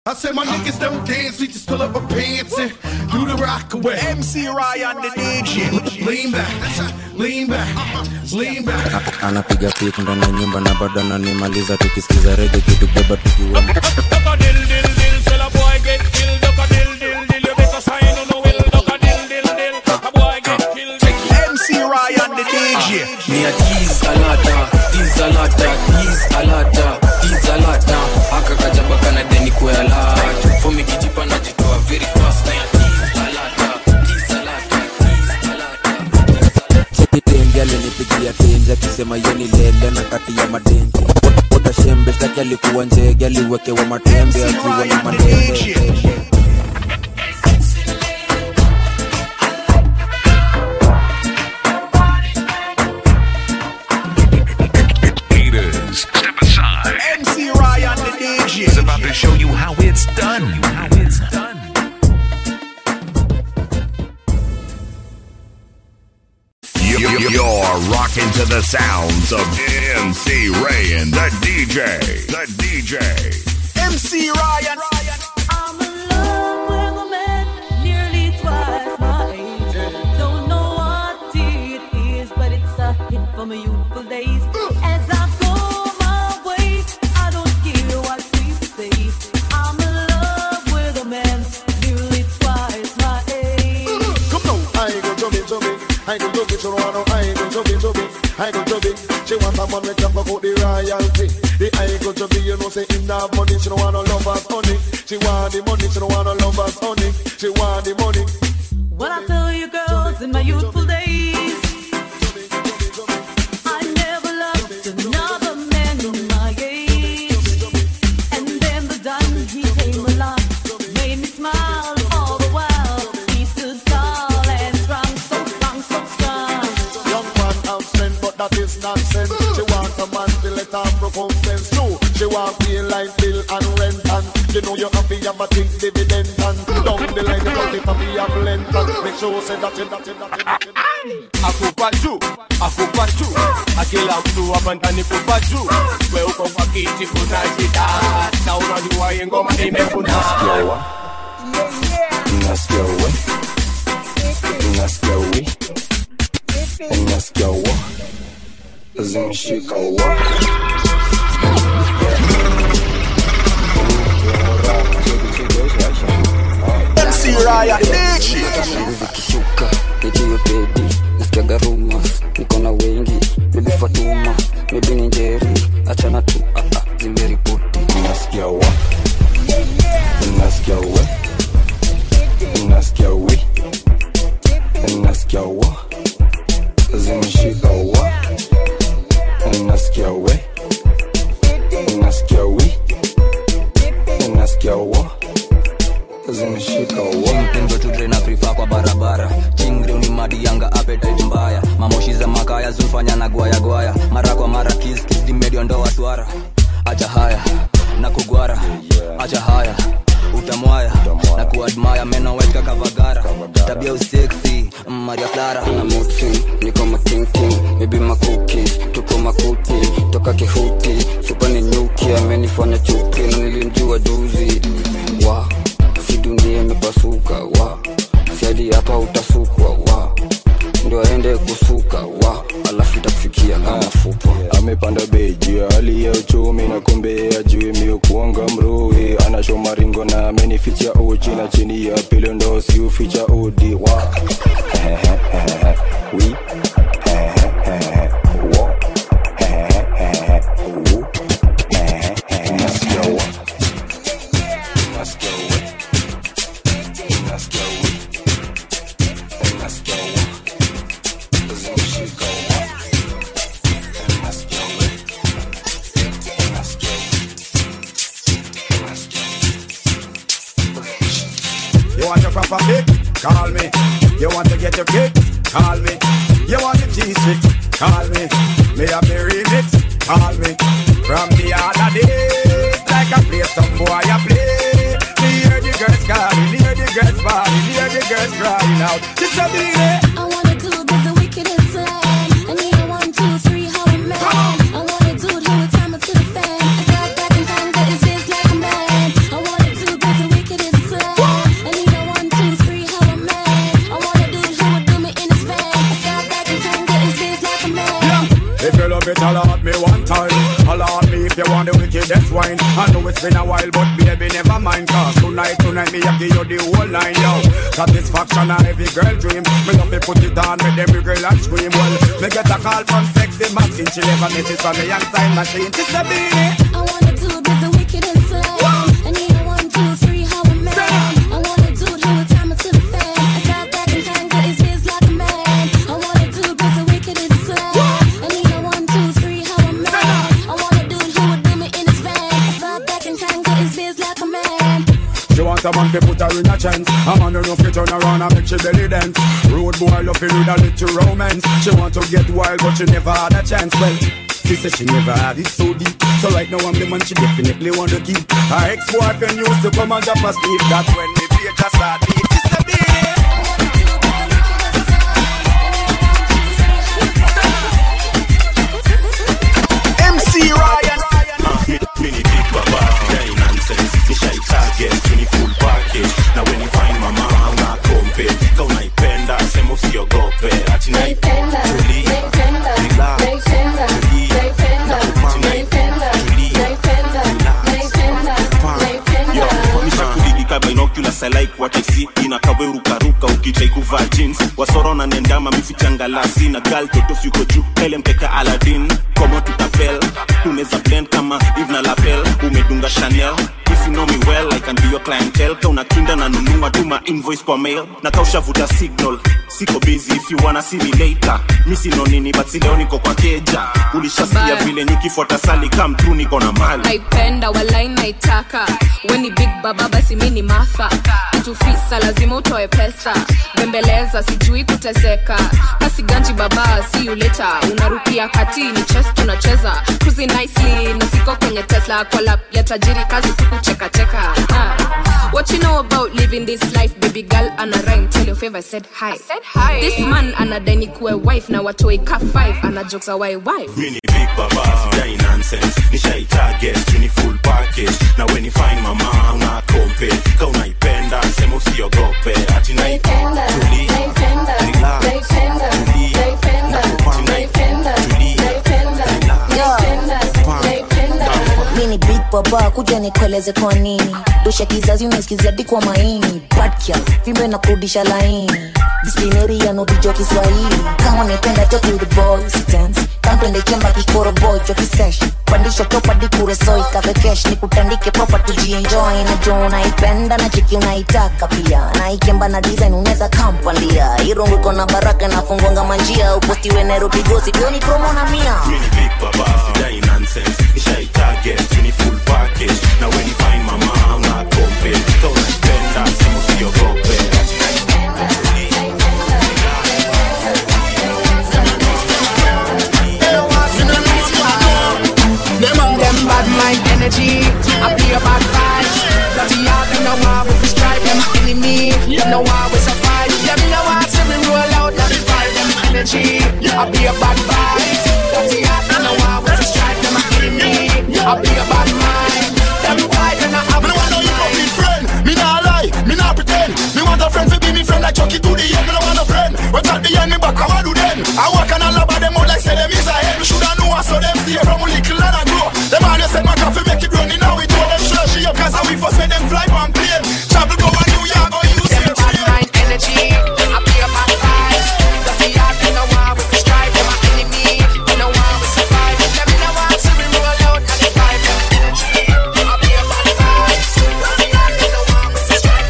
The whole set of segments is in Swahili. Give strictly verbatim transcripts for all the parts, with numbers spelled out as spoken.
I said my niggas don't dance, we just pull up our pants and do the rock away. M C Ryan the D J. Lean back, lean back, lean back. Anapiga pick ndani ya nyumba na bado ananimaliza tukisikiza reggae kitu beba tukiwa. Duck a dill dill dill, tell a boy get killed. Duck a dill dill dill, you make a sign on the will. Duck a dill dill dill, a boy get killed. M C Ryan the D J. Me a tease a lata, tease a lata, tease a lata, tease a lata. Aka kajaba kana deni kwa lata. For me kijipa na jitoa very fast na ya tease a lata, tease a lata, tease a lata. Cheki tenja lenipigia tenja kisema yeni lele na kati ya madenja. Ota shembe staki alikuwa njege aliwekewa matembe akiwa na madende. M C Ryan the D J is about to show you how it's done. How it's done. You're rocking to the sounds of M C Ryan, the D J. The D J. M C Ryan. I'm in love with a man nearly twice my age. Don't know what it is, but it's a hit from my youthful days. As I go my way, I don't care what people say. I'm in love with a man nearly twice my age. Come on, I go to me, to me. I go to me, to me. I go to me, to me. I go to me. She want a man make up about the royalty. The I go to be, you know, say in that money. She don't want no lovers, honey. She want the money. She don't want no lovers, honey. She want the money. When I tell you girls in my youthful days, I never loved another man in my age. And then the done he came along, made me smile all the while. He stood tall and strong, so strong, so strong. Young man have strength, but that is nonsense. She want a man to let her perform sense too. She want pay like bill and rent, and you know you have to have a big dividend, and down the line you got it to be a blend, and make sure say that it, that it, that it, that it. Akupa juu, akupa juu. Akila mtu hapa ndani kupa juu. Wewe uko kwa kiti kuna shida. Na unajua hii ngoma imekuna. Nasikia we, nasikia we, nasikia we, zimeshika wa. M C Ryan D J. Zikishuka, nijue pedi, nasikia garumas, niko na wengi, maybe Fatuma, maybe ni Njeri, achana tu, ah ah, zimeripoti. Nasikia wa, nasikia we, nasikia we, nasikia wa, zimeshika wa, nasikia we, nasikia we, nasikia wa, zimeshika wa. Mpengo tudre na prefer kwa barabara, chingri unimadi yanga appetite mbaya. Mamoshi za makaya zulfanya na gwaya gwaya, mara kwa mara kiss kiss di medio ndo waswara. Acha haya na kugwara, acha haya utamwaya na kuadmire meno weka kavagara. Tabia usexy Maria Clara na muti niko matinting, maybe makuki tuko makuti toka kihuti super ni nyuki amenifanya chuki na nilimjua juzi. Wa si dunia imepasuka wa, si hadi hapa utasukwa wa, ndio aende kusuka wa, alafu itakufikia kama fupa. Amepanda beji hali ya uchumi na kumbe ajui mio kuanga mrui. Anashoma ringo na amenificha uchi na chini ya pili ndo si uficha udi wa. We You want your proper kick? Call me. You want to get your kick? Call me. You want your G-stick? Call me. Me have the remix? Call me. From the other day, like I play some boy I play. Me hear the girls calling, hear the girls bawling, hear the girls crying out. This a beat. I wanna do with the wickedest slang. I need a one, two, three, how a man. I wanna do it, hold time up to the fan. I got back in hand, that is just like a man. I wanna do that. it's been a while, but baby, never mind. Cause tonight, tonight, me, I give you the whole nine, yo. Satisfaction of every girl dream. Me love me put it on, make every girl and scream. Well, me get a call from sexy Maxine. She never misses from the young time machine. She's a beanie. I wanna do it with the wicked and slay. I need a one, two, three, how a man. I wanna do it with time to the fan. I got that and can get his biz like a man. I wanna do it with the wicked and slay. I need a one, two, three, how a man. I wanna do it, he would do me in his van. I got that and can get his biz like a man. She want a man to put her in a chance. A man enough to turn around and make she belly dance. Road boy love to read a little romance. She want to get wild but she never had a chance. Well, she said she never had it so deep. So right now I'm the man she definitely want to keep. Her ex-boyfriend used to come and drop a sleep. That's when the beat just start beat. She said M C Ryan. Mini big baba, die nonsense. Me shy target, mini full package. Now when you find mama, I'm not compare. Go naipenda, sema usiogope. Ati naipenda, naipenda, naipenda, naipenda, naipenda, naipenda, naipenda. Yo, komisha kudidika binoculars, I like what I see. Inakawe rukaruka ukijai kuvaa jeans. Wasoro na nendama mifichanga lasi. Na girl toto siko juu, hele mteka Aladdin. Komo tutapel, tuneza blend kama Yves na Lapel. Umedunga Chanel, if you know me well I can be your clientele. Ka unakinda na nunua tuma invoice kwa mail. Na kausha vuta signal, siko busy if you wanna see me later. Misi no nini but si leo niko kwa keja. Ulishasikia vile nikifuata sali come through niko na mali. Naipenda walai naitaka. Weni big baba basi mini Martha. Utufisa lazima utoe pesa. Bembeleza sijui kuteseka. Kasi ganji baba see you later. Unarukia kati ni chess tunacheza. Cruising nicely na siko kwenye Tesla. Kwa lap ya tajiri kazi tukucheka cheka. uh. What you know about living this life? Baby girl ana rhyme. Tell your favor I said hi. I said hi. This man anadai kuwe wife. Na watoi ka five. Ana jokes away wife. Mini big baba, die nonsense. Ni shy target, mini full package. Now when you find mama, I'm not compare. Ka unaipenda, sema usiogope. Ati naipenda, naipenda, naipenda, naipenda, naipenda, naipenda, naipenda. Mini big baba, kuja nikueleze kwa nini. Dosha kizazi unasikizia dikwa maini. Badkia, vimbe na kurudisha laini. Disciplinary ya nodi joki Swahili. Kama nipenda joki with the boys dance. Kampende chemba kikoro boy joki sesh. Pandisho topa dikure soi kave cash. Nikutandike proper tujienjoy. Na jo unaipenda na chiki unaitaka pia. Na ikemba na design uneza kampandia. Irungu kona baraka na fungonga manjia. Upostiwe Nairobi gosi kioni promo na mia. Mini big baba, die nonsense. Ni shy target, mini full package. Now when you find mama, I'm not compare. Ka unaipenda, sema usiogope. Ati naipenda. Them bad mind energy, I play a bad vibes. Dirty heart, them no want we strive. Them enemy, them no want we survive. Them no want to we roll out, let me fight. Them energy, I play a bad vibes. Dirty heart, them no want we strive. Them enemy, I play a bad mind. Them why they not have. Me no want no hypocrite friend. Me not lie, me not pretend. Me want a friend to be me friend like Chucky to the end. Me no want a friend. But at the end, me back, I want do them. I walk and all about them out like say them is a head. Me shoulda know so them stay from a little and I grow. Them all you said my coffee make it running now. We do them sure she up cause we first made them fly one plane. Travel go and New York or use them bad mind energy. I play a bad vibes. Dirty heart, them no want we strive. Them enemy, them no want we survive. Them no want to we roll out and fight. Them energy, I play a bad vibes. Dirty heart, them no want we strive.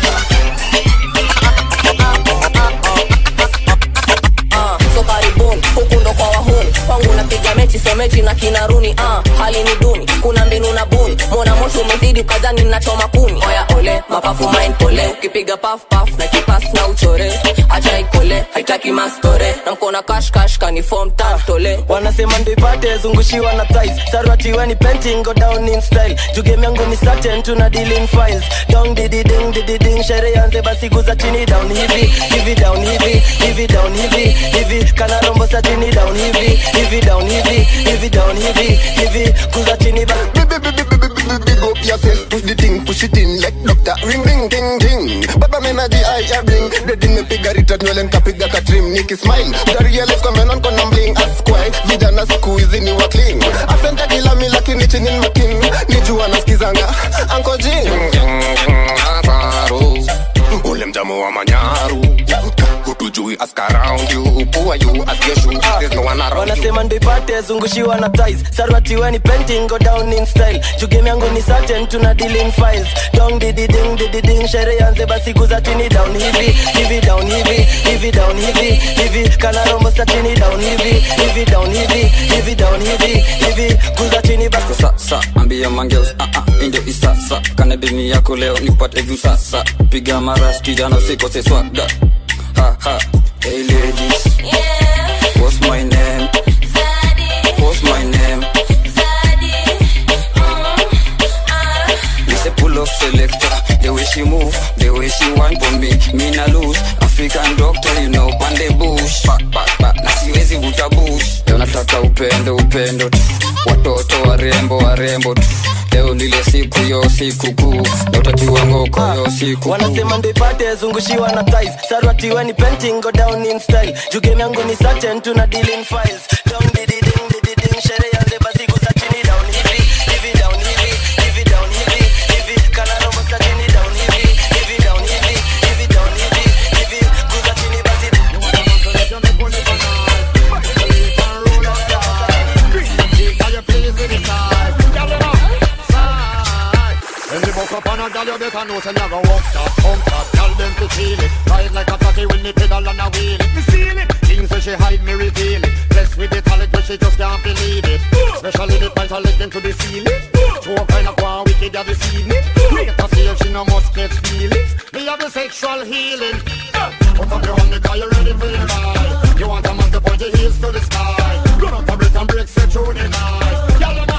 Ah, so karibuni huku ndo kwa wahuni. Kwangu napiga mechi so mechi na kinaruni. Ah, hali ni duni, kuna mbinu na buni. Mona moshi umezidi ukadhani ninachoma kuni. Oya ole, mapafu mind pole. Ukipiga puff puff na kipas na uchore. Acha ikole, haitaki mastore. Na mkona cash cash kani form tag tole. Wanasema ndo ipate zungushiwa na thighs. Sarwati weni painting go down in style. Jugame yangu ni certain tuna deal in files. Down didi ding didi ding. Shere yanze basi guza chini down hivi. Hivi down hivi, hivi down hivi. Hivi kana rombo sa chini down hivi. Hivi down hivi, hivi down hivi. Hivi guza chini ba. Big up yourself, push the thing, push it in like doctor. Ring ring ding ding. Baba me na the eye ya bling. The ding me piga ritat nywele nkapiga katrim. Niki smile, dari ya left come on kona bling. Askwai, vijana siku hizi ni wa clean. Asenta kila mi lakini chini making. Nijua nasikiza sikizanga Uncle Gene Ule mjamu wa manyaru Hutujui ask around you Who are you, ask your shoe There's no one around you Wanasema ndo ipate zungushiwa na thighs Sarwati weni painting go down in style Jugame yangu ni certain tuna deal in files Dong didi ding didi ding Shere yanze basi kuza chini down hivi Hivi down hivi, hivi down hivi Hivi kana rombo sa chini down hivi Hivi down hivi, hivi down hivi Hivi kuza chini basi Sa sa, ambia mangeus, ah ah, indio isa sa Kane dini yako leo nipate view sa sa Piga maras kijana usikose swagda Ha ha, hey ladies yeah. What's my name? Zaddy. What's my name? Zaddy. Mm, uh. We say pull up selector. The way she move, the way she wine for me. Me na lose, African doctor, you know, pande bush. Back, back, back, na siwezi vuta bush. Leo nataka upendo, upendo tu. Watoto warembo, warembo tu. Leo nile siku yo siku kuu Utatiwa ngoko yo siku kuu Wanasema ndo ipate zungushiwa na thighs Sarwati weni painting go down in style Jugame yangu ni certain tuna deal in files Down didi ding didi ding Shere yanze basi kusa chini down hivi Hivi down hivi, hivi down hivi Hivi kana romo sa chini down hivi Hivi down hivi, hivi down hivi Hivi kusa chini basi When the buck up on a gal, you better know say you go walk that, pump that. Tell them to feel it, ride like a taxi when the pedal and a wheel it. Me feel it, things when she hide me reveal it. Blessed with the talent when she just can't believe it. Especially the pants I let them to the ceiling. Show kind of one wicked ya this evening. Later see if she no must get feelings. Me have the sexual healing. Put up your hand because you're ready for your ride. You want a man to point your heels to the sky. Run up a break and break set through the night. Y'all know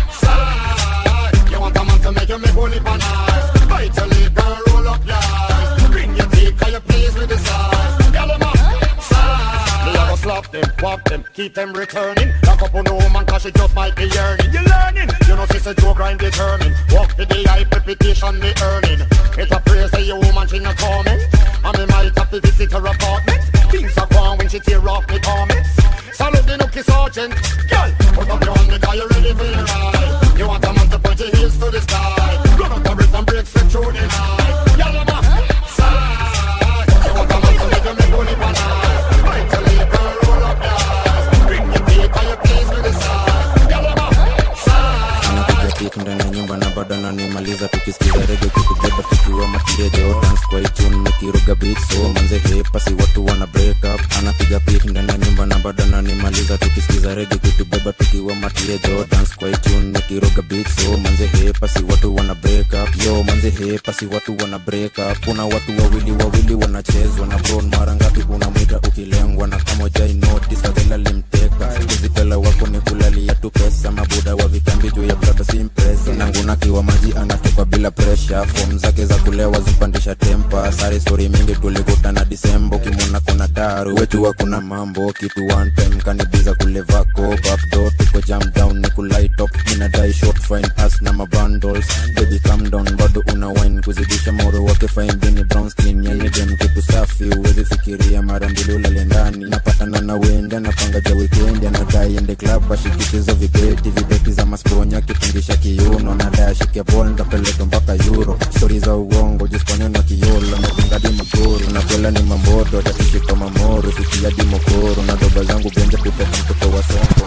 make you make only bananas. Bite your lip and roll up your eyes. Bring your teeth cause you please with the size. Y'all them up, size. Me a go slap them, whop them, keep them returning. Lock up on the woman cause she just might be yearning. You learning, you know sister Joe grind determined. Walk to the high reputation me earning. It's a praise say your woman she not coming. And me might have to visit her apartment. Things are gone when she tear off me comments. Salute the nookie sergeant. Girl, put up your hand because you're ready for your ride. You want a man to point your heels to the sky. Run up the brick and break straight through the night. Y'all know my side. You want a man to make you make only bananas. Bite your lip and roll up your eyes. Bring your teeth and your please with the side. Y'all know my side. Anapiga pick ndani ya nyumba na bado ananimaliza tukisikiza reggae tukibeba tukiwa matirejo dance kwa tune nikiruga beat so manze hepa si watu wana break up. Anapiga pick ndani ya nyumba na bado ananimaliza tukisikiza reggae tukibeba tukiwa matirejo dance kwa tune nikiruga beat so manze hepa si watu wana break up. Yo manze hepa si watu wana break up. Kuna watu wawili wawili wanachezwa na bro mara ngapi unamwita ukilengwa na kama jai notice adela limteka. Kizikala wako ni kulalia tu pesa mabuda wa vikambi juu ya brother simpresa. Nanguna kiwa maji anatoka bila pressure. Form zake za kulewa zimpandisha tempa. Sari story mingi tulikutana Disembo. Kimuna kuna daru wetu wa kuna mambo. Kitu one time kanibiza kule vako. Backdoor tuko jam down ni kulight up. Mina die short fine ass na mabundles. Baby calm down bado una wine. Kuzidisha moro wake fine bini brown skin. Yani dem kitu safi uwezi fikiria mara mbili ulale ndani. Napatana na wenda napanga ja weekend. Anadai ende club ashikishizo vibeti. Vibeti za masponya kitungisha kiuno. Nadai ashikia ball ndapeleka mpaka euro. Story za uongo jisponyo na kiyolo. Medinga di mkuru na kwela ni mambodo. Tatishi kwa mamoro fikia di mokoro. Na doba zangu benja kupeta mtoto wa songo.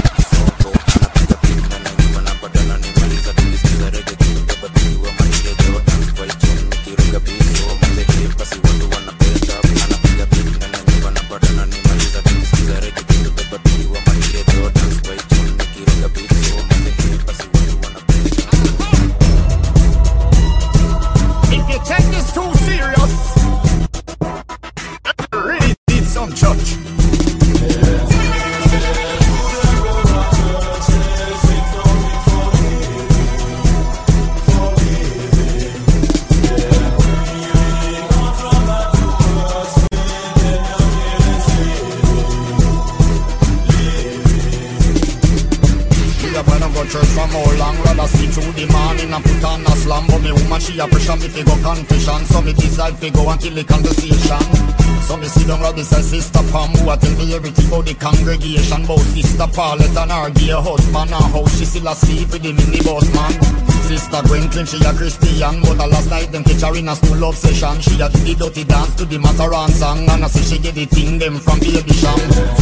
We go and kill the conversation. So me sit down with this sister Pam who a tell me everything about the congregation. About sister Paulette and her dear husband and how she still asleep with him in the bus man. Sister Gwynplaine, she a Christian, but a last night them catch her in a school obsession. She a do the dirty dance to the Mataran song, and I say she get the thing them from Baby Sham.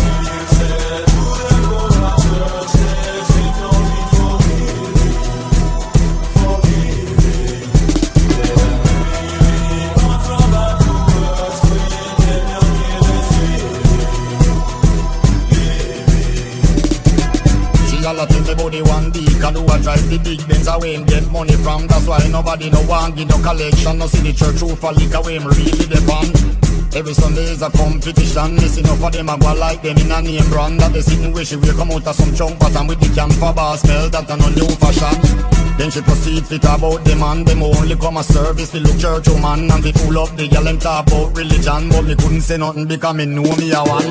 All I tell me about the one D can do a drive the big Benz away and get money from. That's why nobody no want give no collection. No see the church roof for lick away and really depend. Every Sunday is a competition. Listen up for them a go like them in a name brand. That they sitting where she will come out of some chunk pattern with the camphor bar smell that a no new fashion. Then she proceed fit about the man. Them only come a service to look church woman. And they pull up the girl and talk about religion. But me couldn't say nothing because me know me a one.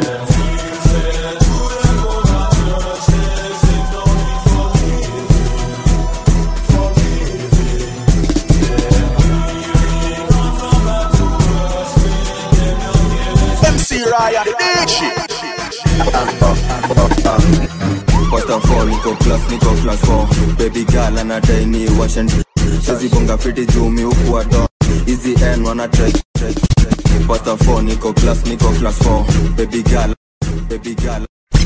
Ryan, the D J. First of all, niko class, niko class four. Baby girl anadai ni wash and Shazi bonga fiti juu mi ukuwa don. Easy N wanna track, track, track. First of all, niko class, niko class four. Baby girl, baby girl.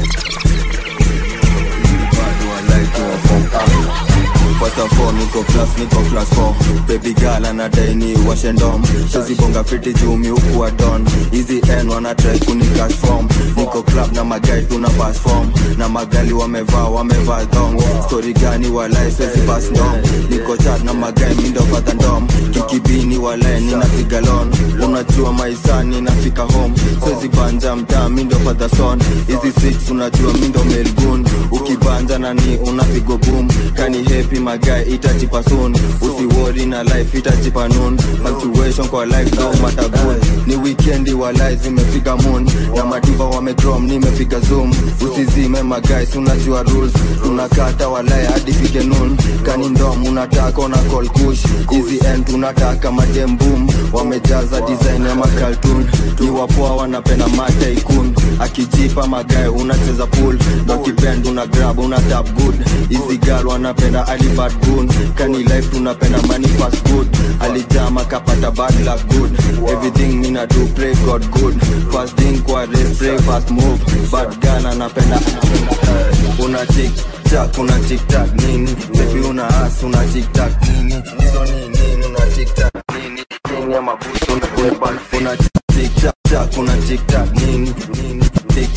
First of all, niko class, niko class four. Baby girl anadai ni wash and dom. Shazi bonga fiti juu mi ukuwa don. Easy N wanna try kuni cash form. Niko club na magai tuna pass form. Na magali wamevaa, wamevaa dong. Story gani walai swezi pass dom. Niko chat na magai mindo fata dom. Kikibini walai nina piga lon. Unajua maisani nafika home. Swezi banja mta mindo fata son. Easy six unajua mindo melgun. Ukibanja nani unapigo boom. Kani happy magai itachipa soon. Usi worry na life itachipa noon. Punctuation kwa life no matter good. Ni weekendi walai zimefika moon. Na madiva wamedrom nimepiga zoom. Usizime maguys unajua rules. Tunakata walai hadi fike noon. Kani ndom unataka una call kush. Easy end unataka madem boom. Wamejaza design ya makaltoon. Ni wapoa wanapenda mata ikun. Akijipa magai unacheza pool. Doki bend una grab una tap good. Easy girl wanapenda alibad goon. Kani life tunapenda money fast good. Alijama kapata bad luck good. Everything nina do pray God good. Fast thing kwa race pray fast move. Bad girl anapenda una tick tack una tick tack nini. Baby una ass una tick tack nini. Hizo nini una tick tack nini. Nini ama busu una weapon. Una tick tack tack una tick tack nini nini tick.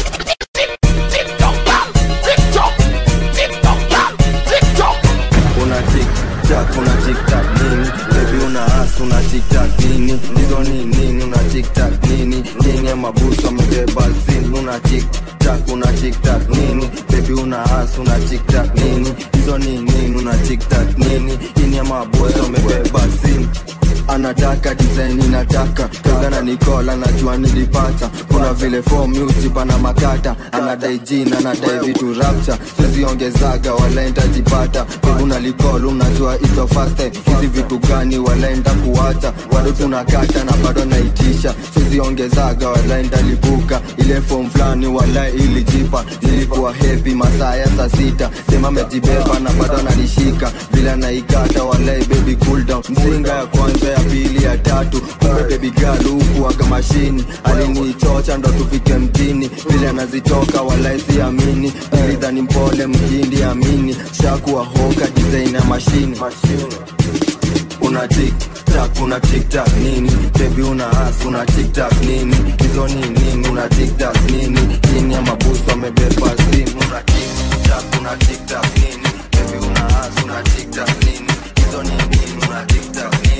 Una tick tack una tick tack nini. Baby una ass una tick tack nini. Hizo nini una tick tack nini. Nini ama busu amebeba zin. Una tick tack una tick tack nini. Baby una ass una tick tack nini. Hizo nini una tick tack nini. Nini ama busu amebeba zin. Anataka design inataka Kagana Nicole anajua nilipata. Kuna vile form music pana makata. Anadai jina anadai vitu rapture. Sizi ongezaga wala nitajipata. Kuna Nicole unajua ito fast time. Hizi vitu gani wala nita kuacha. Bado tunakata na bado naitisha. Sizi ongezaga wala nitalipuka. Ile form flani wala ilijipa. Nilikuwa happy masaa ya saa sita. Sema mejibeba na bado nalishika. Bila naikata wala baby cool down. Mzinga ya kwanza ya pili ya tatu. Kumbe baby girl huku waka mashini. Alinichocha ndo tufike mjini. Vile anazitoka walai siamini. Nilidhani mpole mjindi amini. Shakuwa hoka design ya mashini. Una tick tack una tick tack nini. Baby una ass una tick tack nini. Hizo nini una tick tack nini. Nini ya mabusu amebeba simu. Una tick tack una tick tack nini. Baby una ass una tick tack nini. Hizo nini una tick tack nini.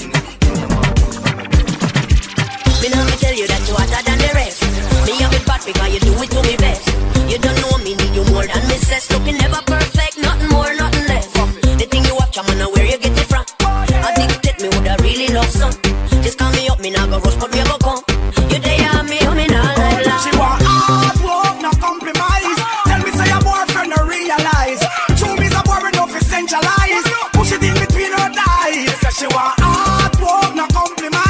Me now me tell you that you hotter than the rest. Me have it bad because you do it to me best. You don't know me, need you more than me says. Looking never perfect, nothing more, nothing less. The thing you have, chama, know where you get it from. Addicted, me woulda really love some. Just call me up, me now go rush, but me go come. You there, me, me now like that. She want hard work, no compromise. Tell me say your boyfriend no realize. True me's a boy enough to centralize. Push it in between her thighs. She want hard work, no compromise.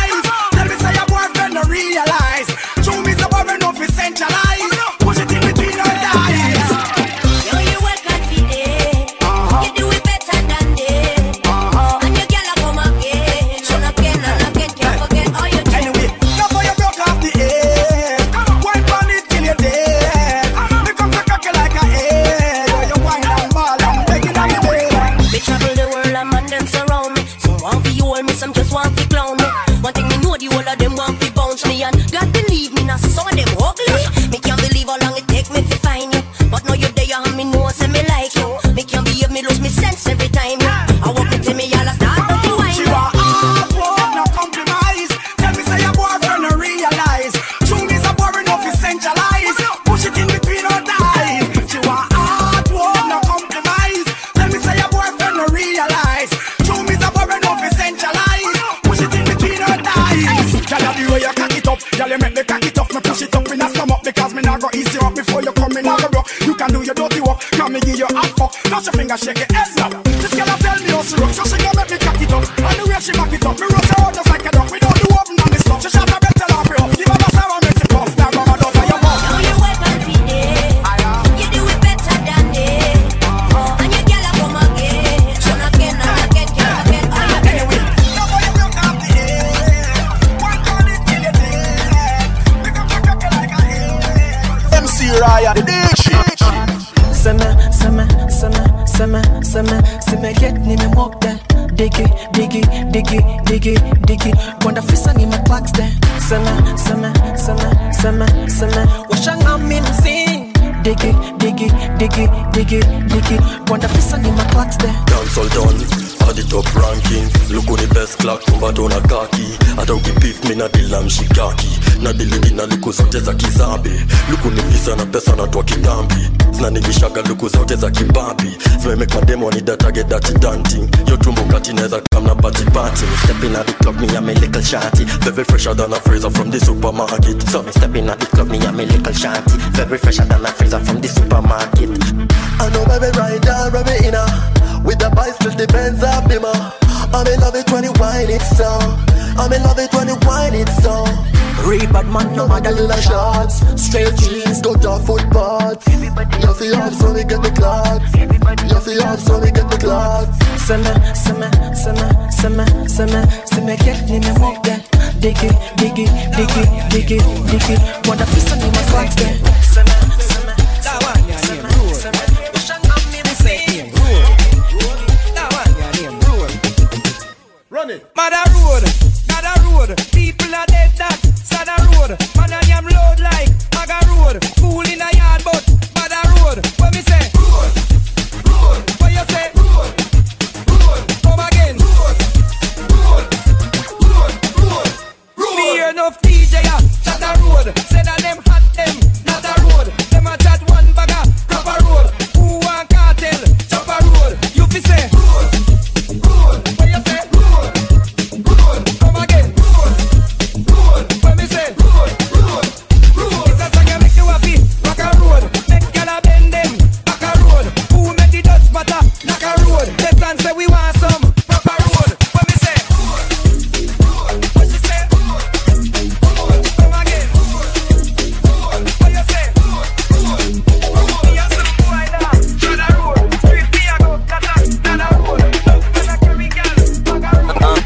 Realize, true me's a boy enough to centralize. Push it in between our thighs. Yo, you work confident. Uh-huh. You do it better than they. Uh-huh. Girl, you make the cocky tough, me push it up in a stomach. Because me not go easy up before you come in, I go broke. You can do your dirty work, come me give you a fuck. Flash your finger, shake it, head snap. This girl a tell me how she rock, so she gon' make me cocky it up. And the way she back it up, me roll her out just like a duck. We don't do oven on this stuff. She shot her belt, tell her free up. Give her the sour, makes it puff. Now go my daughter, your mouth. Now you work on feed it. You do it better than it. And your girl a come again. And again, and again, girl, again, and again. Anyway, now boy, you broke off the head. Work on it till you dead. Pick up your cocky like a head. M C Ryan, the D J. Sema, sema, sema, sema, sema, sema get ni me walk there. Diggy, diggy, diggy, diggy, diggy. Wanda fisa ni me clocks there. Sema, sema, sema, sema, sema. Washanga min sing. Diggy, diggy, diggy, diggy, diggy. Wanda fisa ni me clocks there. Dance all done, at the top ranking. Look on the best clock, kumba dona kaki. Ata ukipif mi na dila mshikaki. Na diligi na luku zote za kizabe. Luku ni visa na pesa na tuwa kitambi. Zna nilishaga luku zote za kibambi. Zme make my demo ni data get that dancing. Yo tumbo kati neza kamna party party. Me stepping at the club, me a me little shawty. Very fresher than a freezer from the supermarket. So me stepping at the club, me a me little shawty. Very fresher than a freezer from the supermarket. I know baby right down, baby inna. With the bicycle, the Benz up bimmer. I'm in love it when you whine it so. I'm in love it when you whine it so. Ray-Bad man, no matter little shots. Straight jeans, go to footpaths. You feel up so we get the clocks. You feel up so we get the clocks. Sema, sema, sema, sema, sema, sema get ni me walk there. Diggy, diggy, diggy, diggy, diggy. Wanda fisa ni me clocks there. Sema, sema, sema, sema, sema. Washanga min sing. Run it. Mother road, Mother road. People are dead that Sada road. Man and yam load like Maga road. Fool in a yard but Mother road. What me say? Road, road. What you say? Road, road. Come again. Road, road, road, road, road. Me hear enough D J a Sada road. Say that them hot them not a road. Them a chat one bagger proper road. Who want cartel? Chop a road. You fi say road, road. What you say? Come again. When me say road, road, road. It's a song you make you happy. Rock a road. Make y'all bend them. Back a road. Who make the Dutch butter? Knock a road. Let's dance say we want some proper road. When me say road, what you say? Road. Come again. What you say? Road. Me a some boy now. Not a road. Street me a go. Not a, not a road. When I carry girls. Back a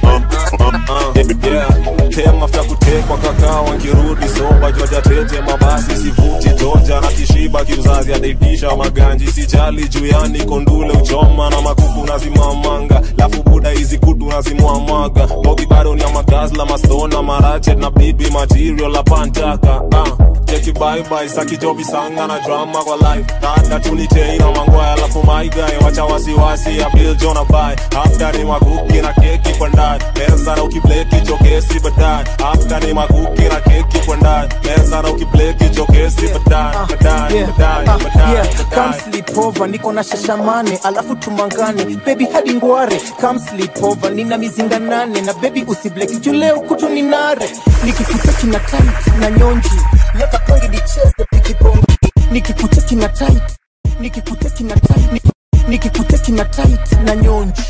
road. Yeah, tema after kutekwa kakao nkirudi soba joja tete mabasi sivuti toja na kishiba kiuzazi adaitisha maganji sijali juu yani kondule uchoma na makuku nazimamanga lafu buda hizi kutu nazimwamaga bogi bado ni amagazla mastona marachet na bibi material la pantaka uh. Cheki bye bye saki jobi sanga na drama kwa life Tata tunite ina mangwaya lafu my guy wacha wasiwasi ya Bill Jonah bye After ni makuki na keki kwa ndani Meza na ukibleki chokesi badai After ni makuki na keki kwa ndani Meza na ukibleki chokesi badai Badai, badai, badai Come sleep over, niko na shashamane alafu tumangane, baby hadi ngware. Come sleep over, nina mizinga nane na baby usibleki juleo kutu ninare. Nikikuteki na tight na nyonji leta pongi di chest piki pongi. Nikikuteki na tight Nikikuteki na tight Nikikuteki na tight na nyonji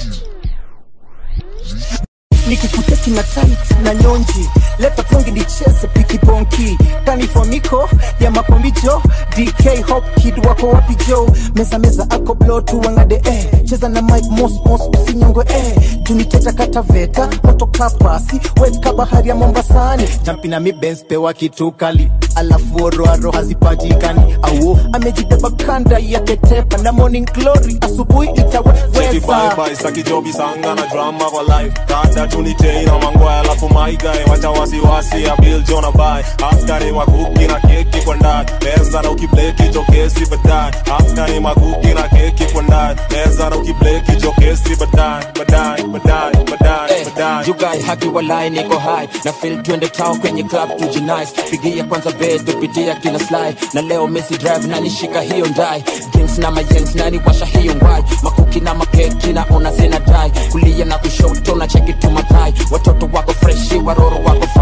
Nikikuteki na tight na nyonji leta pongi di chest piki pongi. Kanifoniko ya makombijo D K Hop Kid wako wapi Joe. Meza meza ako blow tu wangade eh. Cheza na mic mos mos usinyongwe eh. Tuniteta kata veta moto kapasi wet kabahari ya Mombasani. Jampi na mi Benz pewa kitu kali alafu oro aro hazipatikani. Awo amejibeba kanda ya ketepa na morning glory asubuhi itaweza. Cheki bye bye saki jobi sanga na drama kwa life Tata tunite ina mangwaya alafu my guy wacha wasiwasi ya Bill Jonah bye After ni makuki na keki kwa ndani Meza na ukibleki chokesi badai After ni makuki na keki kwa ndani Meza na ukibleki chokesi badai Badai, badai, badai, badai You guys haki walai niko high na feel twende town kwenye club tujinice. Pigia kwanza bed tupitia kila slide na leo Messi drive na nishika hiyo ndai. Drinks na mayengs na niwasha hiyo ngwai. Makuki na makeki na ona zina dai. Kulia na kushoto na check it to my thigh. Watoto wako freshi waroro wako fire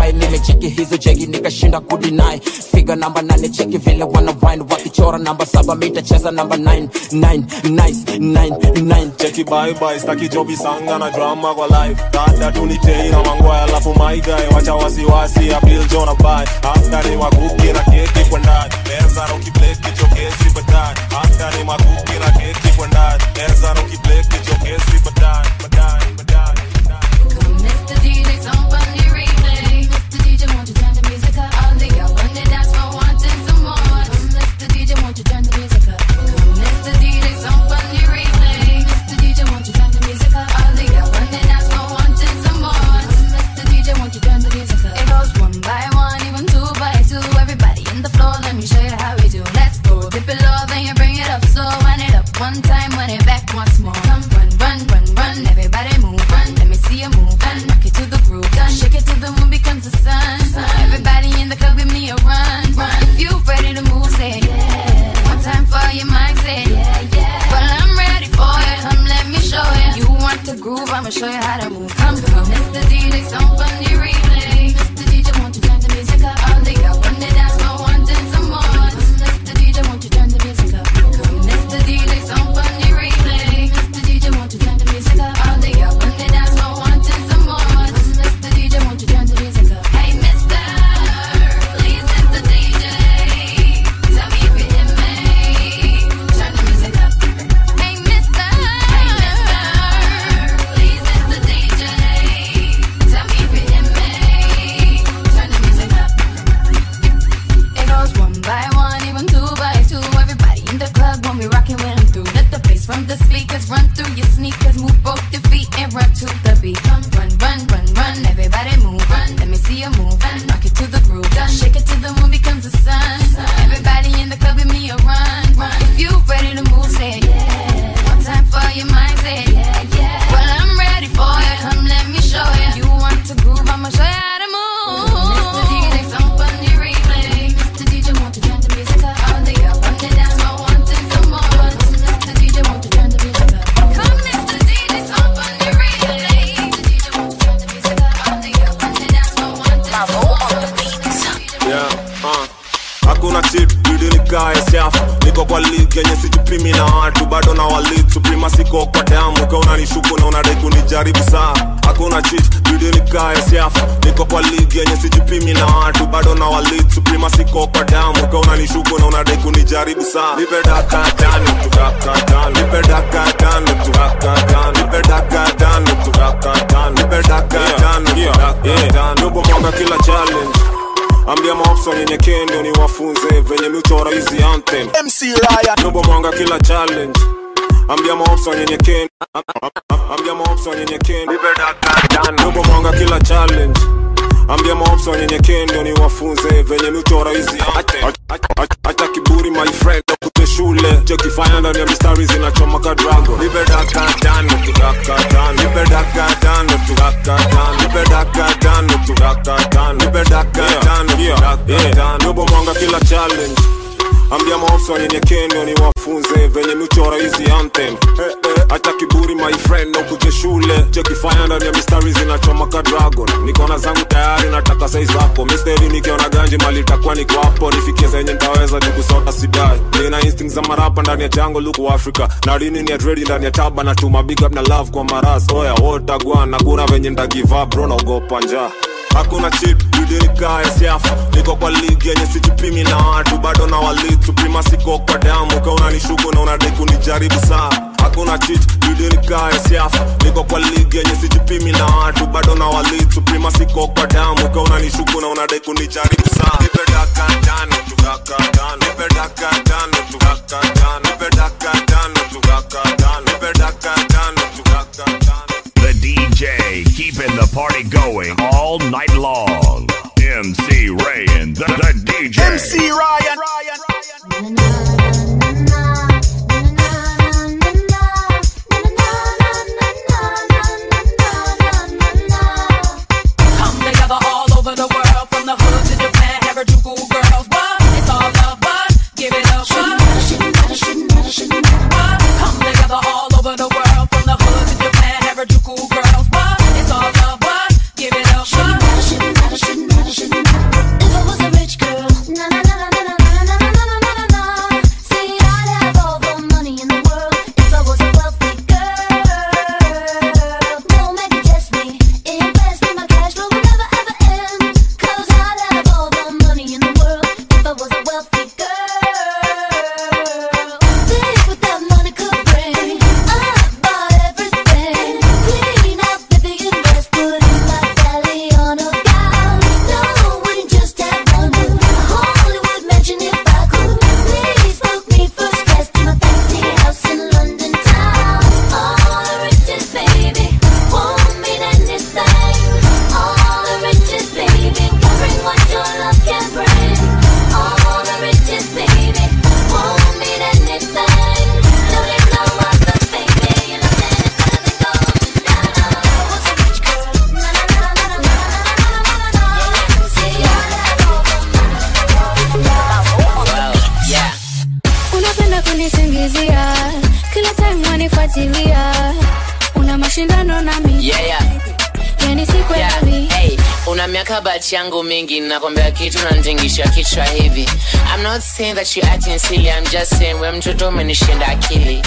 walai nimecheki hizo jegi nikashinda kudinai figa namba nane cheki vile wana wine wakichora namba saba mitacheza namba nine nine nice nine nine cheki bye bye staki jobi sanga na drama kwa life dada tunitei na mangwaya alafu my guy wacha wasiwasi ya Bill Jonah bye after ni wakuki na keki kwa ndani meza na ukibleki chokesi badani after ni wakuki na keki kwa ndani meza na ukibleki chokesi badani badani badani Mister D J, somebody replay. Mister D J, won't you turn the music up? All the girls want to dance for wanting some more. Mister D J, won't you turn the music up? Mister D J, somebody replay. Mister D J, won't you turn the music up? All the girls want to dance for wanting some more. Mister D J, won't you turn the music up? It goes one by one, even two by two. Everybody in the floor, let me show you how we do. Let's go, dip it low, then you bring it up. So wind it up one time, wind it back once more. Come run, run, run, run. Everybody move, run. Let me see you move. Run, rock it to the groove. Done, shake it till the moon becomes the sun. Everybody in the club, give me a run, run. If you ready to move, say yeah. One time for your mind, say yeah, yeah. Well, I'm ready for it. Come, let me show you. You want to groove? I'ma show you how to move. Come, come, Mister D J, somebody replay. Mister D J, won't you turn the music up? All the girls want to dance for wanting some more. Mister D J, won't you turn the music up? Mister D J, somebody replay. Mister D J, won't you turn the music up? All the girls want to dance for wanting some more. Mister D J, won't you turn the music up? Hey, Mister, please, Mister D J, tell me if you hear me. Turn the music up. Hey, Mister, hey, Mister, please, Mister D J, tell me if you hear me. Turn the music up. It goes one by one, even two by two. Everybody in the club when we rockin' when I'm through. Let the bass from the speakers run through your sneakers. Move both your feet and run to the beat. Come run, run, run, run. Everybody move, run. Let me see you move. Run, rock it to the groove. Done, shake it till the moon becomes the sun. Everybody in the club with me a run, run. If you ready to move, say yeah. One time for your mind, say yeah, yeah. Well, I'm ready for it. Come, let me show you. You want to groove? I'ma show you how to move. Mister D J, somebody replay. Mister D J, won't you turn the music up? All the girls want to dance for wanting some more. Mister D J, won't you turn the music up? Come, Mister D J, somebody replay. Mister D J, won't you turn the music up? All the girls want to dance for wanting some more. yeah uh hakuna chip bidi nikae safi niko kwa league yenye sijipimi na watu bado na walead suprema siko kwa damu kwa unanishuku na unadai kunijaribu saa hakuna chip bidi nikae safi niko kwa league yenye sijipimi na watu bado na walead suprema siko kwa damu kwa unanishuku na unadai kunijaribu saa nipe daka tano tukaka tano nipe daka tano tukaka tano nipe daka tano tukaka tano nipe daka tano tukaka tano ndobo mwanga kila challenge ambia maopson yenye kendo ni wafunze venye miuchora hizi anthem M C Ryan Nobo mwanga kila challenge ambia maopson yenye kendo ambia maopson yenye kendo Nobo mwanga kila challenge ambia maopson yenye kendo ni wafunze venye miuchora hizi anthem acha kiburi my friend kute shule cheki fire ndani ya mistari zinachoma ka dragon nipe daka tano tukaka tano nipe daka tano tukaka tano nipe daka tano tukaka tano nipe daka tano tukaka tano Nobo mwanga kila challenge ambia maopson yenye kendo ni wafunze venye miuchora hizi anthem acha kiburi my friend kute shule cheki fire ndani ya mistari zinachoma ka dragon niko na zangu tayari nataka size zako mystery nikiona ganji mali itakuwa niko hapo nifikie zenye nitaweza nikusota sidai nina instincts za marapa ndani ya jungle luku Africa na dini ni ready ndani ya taba na tuma big up na love kwa maras oya wota gwana kuna venye nita give up bro naogopa njaa hakuna chip bidi nikae safi niko kwa league yenye sijipimi na watu bado na walead suprema siko kwa damu kwa unanishuku na unadai kunijaribu saa hakuna chip bidi nikae safi niko kwa league yenye sijipimi na watu bado na walead suprema siko kwa damu kwa unanishuku na unadai kunijaribu saa nipe daka tano tukaka tano nipe daka tano tukaka tano nipe daka tano tukaka tano nipe daka tano tukaka tano The D J keeping the party going all night long. M C Ryan, the, the D J. M C Ryan. Come together all over the world, from the hood to Japan, Harajuku girls. What? It's all love, but give it up. What? Come together all over the world, from the hood to Japan, Harajuku girls. What? It's all love, but give it up. What? kufuatilia. Una mashindano nami. Yeah, yeah. Yani sikweli. Yeah, hey, una miaka bachi yangu mingi, nakwambia kitu na ntingisha kichwa hivi. I'm not saying that you acting silly, I'm just saying we mtoto umenishinda akili.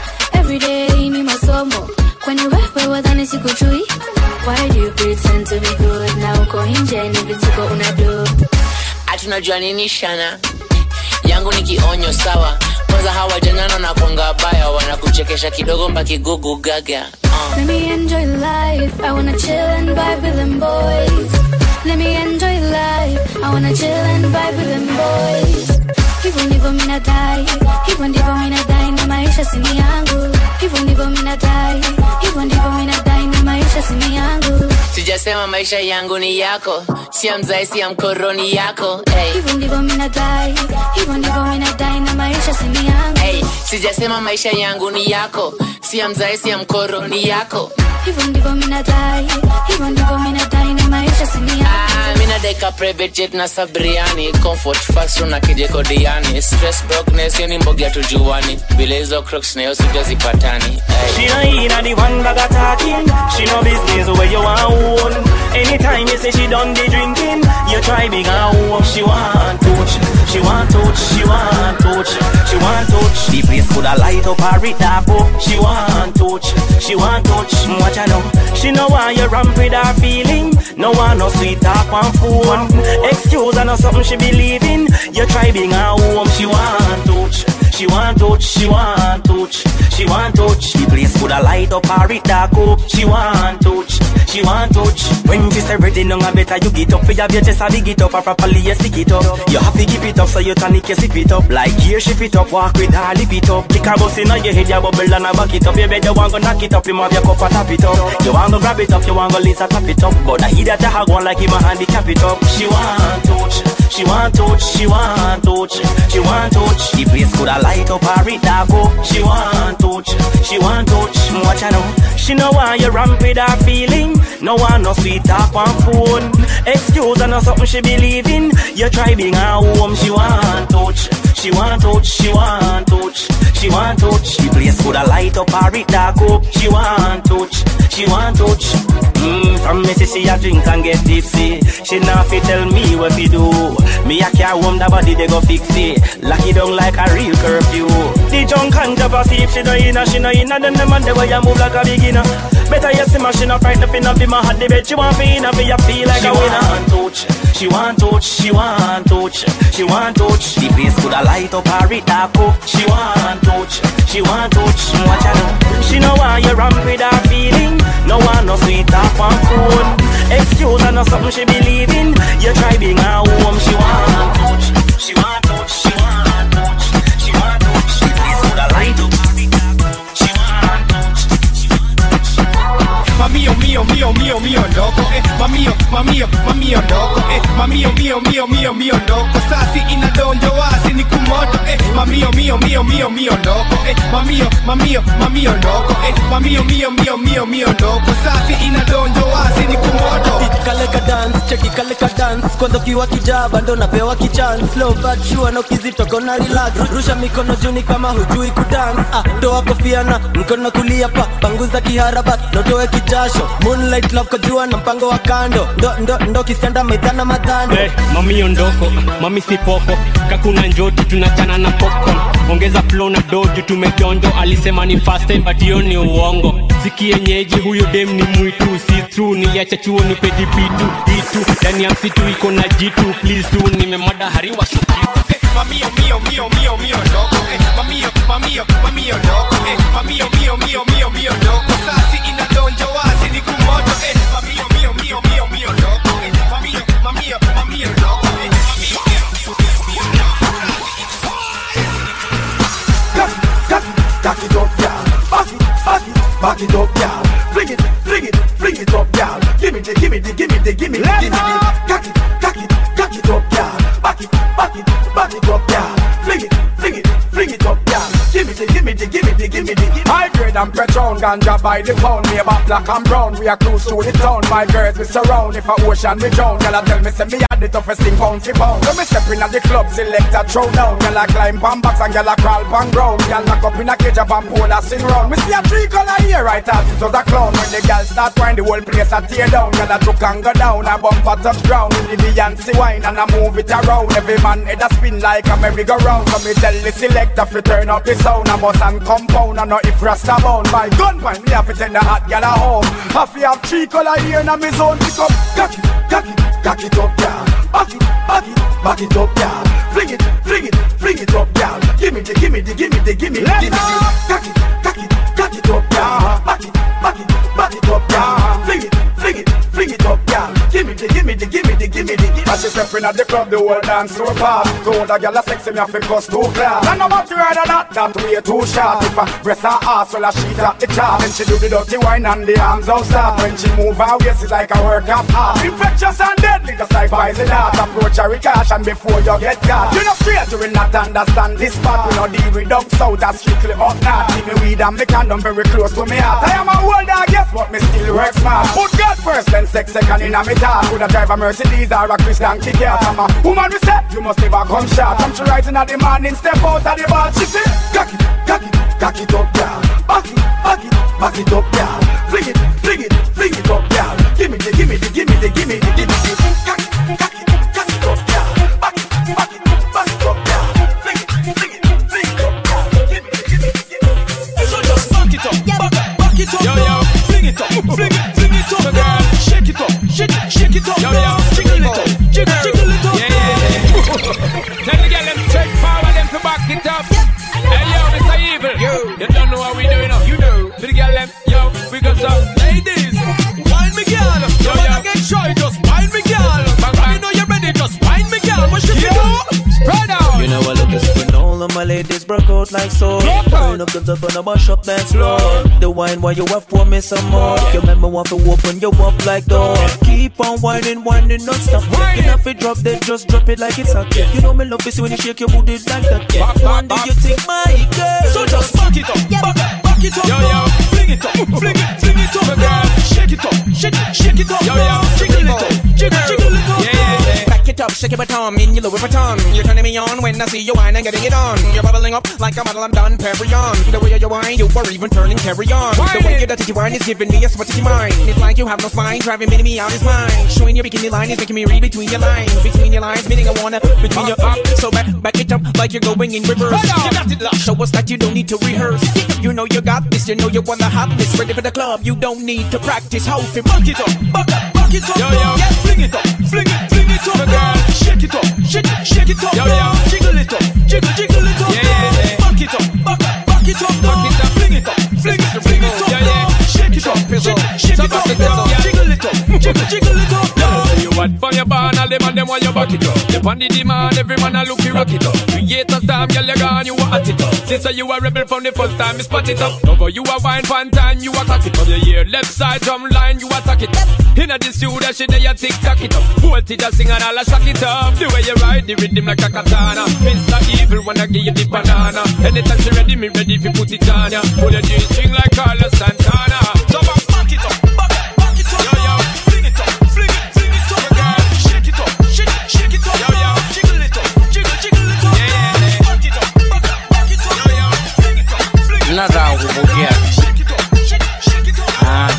Everyday ni masomo, kwani wewe wadhani sikujui? Why do you pretend to be good? Na uko nje ni vituko unado. Atunajua nini shana? Yangu ni kionyo sawa. Kwanza hawa janana na kuanga baya, wanakuchekesha kidogo mpaki gugu gaga. uh. Let me enjoy life, I wanna chill and vibe with them boys. Let me enjoy life, I wanna chill and vibe with them boys. Hivyo ndivyo mina dai, hivyo ndivyo mina dai na maisha sini yangu. Hivyo ndivyo mina dai, hivyo ndivyo mina dai na maisha sini yangu. Sijasema maisha yangu ni yako, siya mzai siya mkoroni yako. Hey. Hivyo ndivyo mina dai, hivyo ndivyo mina dai na maisha sini yangu. Hey. Sijasema maisha yangu ni yako, siya mzai siya mkoroni yako. Hivyo ndivyo mina dai, hivyo ndivyo mina dai na maisha sini yangu. Ah, mina deka private jet na Sabriani, comfort fast na kijeko diani. Stress brokenness yoni mbogi ya tujuani, bila hizo crooks na yosu jazi patani. She no inna the one bag of talking, she no business where you want own. Anytime you say she done the drinking, you try big and home. She want touch, she want touch, she want touch, she want touch. The place coulda light up her it up. She want touch, she want touch. Watch her now, she know why you ramp with her feeling. No one no sweet talk on phone. Excuse her no something she believe in. You try big and home. She want touch, she want touch, she want touch, she want touch. The place coulda light up her it dark up. She want touch, she want touch. When she say ready, no better you get up for your chest and dig it up and properly you stick it up. You have to keep it up so you tonic you zip it up. Like here shift it up, walk with her, lift it up. Kick a bus in your head, you bubble and a back it up. You better want to knock it up, you have your cup and tap it up. You want to grab it up, you want to listen tap it up. But I hear that you have one like him a handicap it up. She want touch, she want touch, she want touch, she want touch. The place coulda light up her it dark up. She want touch, she want touch. Watch her now, she know why you ramp with her feeling. No one no sweet talk on phone. Excuse her no something she believe in. You try being her home. She want touch, she want touch, she want touch, she want touch. The place coulda light up her it dark up. She want touch, she want touch. Mmm, from me see she a drink and get tipsy. She not fit tell me what to do. Me a care home the body they go fix it. Lock it down like a real curfew. The junk and jabba see if she no inna, she no inna. Then the man the way you move like a beginner. Better you see my she no frightened up in my heart the bed. She want me inna, me a feel like she a winner. Want touch, she want touch, she want touch, she want touch. The place coulda light up her it dark up. She want touch, she want touch. Watch her now, she know why you ramp with her feeling. No one no sweet talk on phone. Excuse her no something she believe in. You try being her home. She want touch, she want touch, she want touch, she want touch. The place coulda light up her it dark up. She want touch, she want touch. Mamio, mio, mio, mio, mio, loco, eh. Mamio, mamio, mamio, loco, eh. Mamio, mio, mio, mio, mio, loco. Sasi inadonjo wasi ni kumoto, eh. Mamio, mio, mio, mio, mio, loco, eh. Mamio, mamio, mamio, loco, eh. Mamio, mio, mio, mio, mio, loco. Sasi inadonjo wasi ni kumoto. Kaleka dance, cheki kaleka dance. Kwanza kiwa kijaba ndo napewa kichance. Slow but sure no kizito kona relax. Rusha mikono juni kama hujui kudance. Ah, toa kofia na mkono kulia pa. Panguza kiharabat, notoe kijasho. Moonlight love kujua na mpango wa kando. Ndo, ndo, ndo kisenda maidana madhano. Hey, mami ondoko, mami si popo. Kakuna njoti tunachana na popcorn. Ongeza flow na doju tumekionjo. Alisema ni fast time but hiyo ni uongo. Ziki yenyeji huyo dem ni mwitu. See through ni ya chachuo ni pedi pitu. Itu, dani ya msitu iko na jitu. Please do nimemada hariwa shuki. Mamio, mio, mio, mio, mio, loco, eh. Mamio, mamio, mamio, loco, eh. Mamio, mio, mio, mio, mio, loco. Sasi inadonjo wasi ni kumoto, eh. Mamio, mio, mio, mio, mio, loco, eh. Mamio, mamio, mamio, loco, eh. Mamio, mio, mio, mio, loco. Cock it up, y'all. Back it, back it, back it up, y'all. Fling it, fling it, fling it up, y'all. Give me the, give me the, give me the, give me the, give me the. Cock it, cock it, cock it up, y'all. Back it, back it, back it up, y'all. Fling it, fling it, fling it up, y'all. Give me the, give me the, give me the, give me the. High grade and Patron, ganja by the pound. Me about black and brown, we are close to the town. My girls we surround, if a ocean we drown. Girl I tell me say me a the toughest thing pound for pound. When me step in at the club, select a throw down. Gyal a climb on box and gyal a crawl on ground. Gyal lock up in a cage up and pole a sing round. Me see a three color here right as it was a clown. When the gyal start wine, the whole place a tear down. Gyal a truck and go down, a bumper touch ground. In the Beyonce wine and I move it around. Every man head a spin like a merry-go-round. So me tell the selector fi turn up the sound. I must and compound and no if rasta bound. My gun point me have to tend the hot gyal a home. Have to have three color here in me zone. Pick up, cock it, cock it, cock it up, gyal. Back it, back it, back it up, gyal. Fling it, fling it, fling it up, gyal. Give me the, give me the, give me the, give me the, give me the. Cock it, cock it, cock it up, gyal. Back it, back it, back it up, gyal. Fling it, fling it, fling it up, gyal. Give me the, give me the, give me the, give me the. As she stepping at the club, the whole dance so fast. Told a gyal a sexy me a fi cuss too class. And no matter rather that, that way too short. If I breast her ass, well a sheet at the top. Then she do the dirty wine and the arms out start. When she move her waist, it's like a workout art. Infectious and deadly, just like poison dart. Approach her with caution before you get caught. You know straight, you will not understand this part. We no deal with dogs out, that's strictly up north. Give me weed and me condom very close to me heart. I am a old dog, yes, but me still work smart. Put God first, then sex second in a me talk. Could a drive a Mercedes or a Chris Donkey car. I'm a woman, we say, you must never come short. Come she rising at the morning, step out of the bar. She say, cock it, cock it, cock it up, girl. Back it, back it, back it up, girl. Fling it, fling it, fling it up, girl. Give me the, give me the, give me the, give me the, give me the. Cock it, cock it, cock it up, girl. Back it, back it, back it up, girl. Fling it, fling it, fling it up, girl. Give me the, give me the, give me the. So just back it up, back, back it up, yo yo. Fling it up, fling it, fling it up, girl. Shake it up, shake, shake it up, yo yo. Jiggle it up, jiggle, jiggle it up, yeah yeah yeah. Tell the girl them take power, them to back it up. Hey yo, Mister Evil, yo, you don't know how we doing up. You know, to the girl them, yo, we got some ladies. Wine me girl, yo yo, get shy, just wine me girl. You know you're ready, just wine me girl. What should you do? Spread out. You know I look at when all of my ladies broke out like so. Turn up the top on the mash up dance floor. The wine while you have for me some more. You make me want to open you up like door. Keep on whining, whining, non stop. You know if it drop, then just drop it like it's hot. You know me love it when you shake your booty like that. Yeah. One day you think my girl. So just back it up, back, back it up, yo yo. Fling it up, fling it, fling it up, girl. Shake it up, shake, shake it up, yo yo. Jiggle it up, jiggle, jiggle it up, yeah. Back it up, shake it baton, in your Louis Vuitton. You're turning me on when I see you wine and getting it on. You're bubbling up like a bottle of Don Perignon. The way you wine, you are even turning carry on. The way you dirty wine is giving me a sweaty mind. It's like you have no spine, driving me, me out his mind. Showing your bikini line is making me read between your lines. Between your lines, meaning I wanna between your up. So back, back it up like you're going in reverse. You got it, love. Show us that you don't need to rehearse. You know you got this, you know you want the hot list. Ready for the club, you don't need to practice. How to back it up, back, back it up, yo yo. Yeah, fling it up, fling it, fling it up, girl. Shake it up, shake, shake it up, yo yo. Jiggle it up, jiggle, jiggle it up, yeah, yeah, yeah. Back it up, back, back it up, back it up, fling it up, fling it, fling it up, yeah, yeah. Shake it up, shake, shake it up, girl. Jiggle it up, jiggle, jiggle it up, girl. You want for your barn, all them and them want you back it up. You on the demand, every man a look you rock it up. Create a time, girl, you gone, you a hot it up. Since you a rebel from the first time, me spot it up. Over you a wine, fan time, you a cock it up. You hear left side drum line, you attack it up. Inna the studio, she there, you tick tock it up. Voltage a sing and all a shock it up. The way you ride the rhythm like a katana. Mister Evil wanna give you the banana. Anytime she ready, me ready if you put it on ya. Pull your G-string like Carlos Santana. So back it up, back, back it up, yo yo. Fling it up, fling it, fling it up, girl. Shake it up, shake, shake it up, yo yo. Jiggle it up, jiggle, jiggle it up, yeah, yeah. Back it up, back, back it up, yo yo. Fling it up, fling it, Nada kuvukia. shake it up, shake, shake it up. Ah.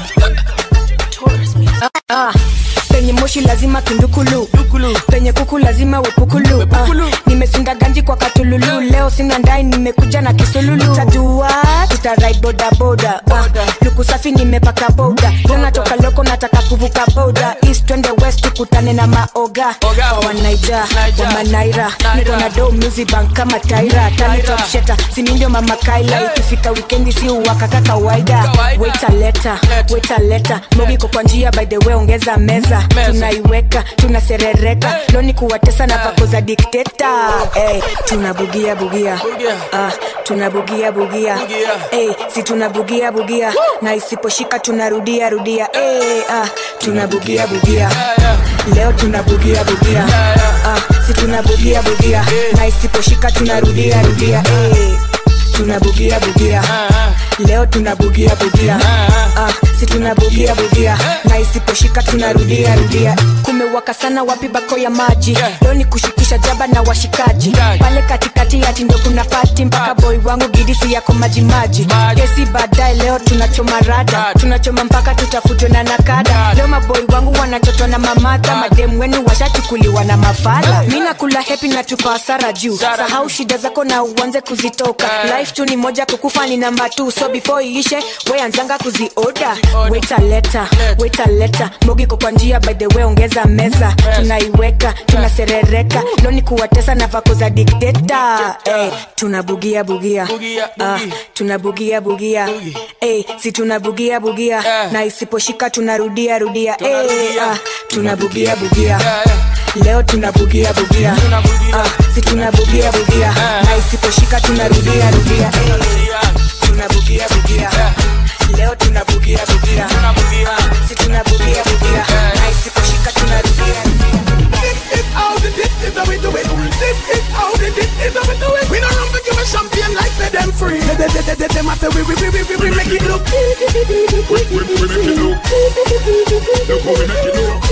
Ah, penye moshi lazima kindukulu Dukulu. Penye kuku lazima wepukulu, ah, nimesunga ganji kwa katululu. Leo sina ndai nimekuja na kisululu. Tajua tuta ride boda boda, ah, luku safi nimepaka boda. Leo toka loko nataka kuvuka boda. East twende west tukutane na maoga. Wa Naija, wa Manaira. Niko na do music bank kama Taira. Tani top sheta, simi ndio mama Kaila. Ikifika weekendi si uwaka kaka kawaida. Wait a letter, wait a letter. Mogi kwa njia by the way ongeza meza. Tunaiweka, tunaserereka. Loni kuwatesa na vako za dikteta. Hey, tunabugia bugia. Ah, tunabugia bugia. Hey, si tunabugia bugia. Na isiposhika tunarudia rudia. Hey, ah, tunabugia bugia. Leo tunabugia bugia. Ah, si tunabugia bugia. Na isiposhika tunarudia rudia. Hey, tunabugia bugia. leo tunabugia bugia uh, si tunabugia bugia na isiposhika tunarudia rudia. Kumewaka sana wapi bako ya maji, leo ni kushikisha jaba na washikaji pale katikati ati ndo kuna pati mpaka boy wangu gidisi yako maji maji. Kesi baadaye leo tunachoma rada, tunachoma mpaka tutafutwe na nakada. Leo maboy wangu wanachotwa na mamata, mademu wenu washachukuliwa na mafala. Mimi nakula happy na tupa hasara juu, sahau shida zako na uanze kuzitoka. Life tu ni moja, kukufa ni namba two, so before iishe we anzanga kuzioda. Wait a letter, wait a letter, mogi kwa njia by the way ongeza meza. Tunaiweka, tunaserereka, leo ni kuwatesa na vako za dictator. Eh, tunabugia bugia, ah, tunabugia bugia, eh, si tunabugia bugia na isiposhika tunarudia rudia. Eh, ah, tunabugia bugia, leo tunabugia bugia, ah, si tunabugia bugia na isiposhika tunarudia rudia. Eh, tunabugia bugia, leo tunabugia bugia, ah, si tunabugia bugia na isiposhika tunarudia. This is how the this is how we do it. This is how the this is how we do it. We don't run for give a champion like say them free. They they they they them say we we we we we make it look. We we we make it look. Look how we make it look.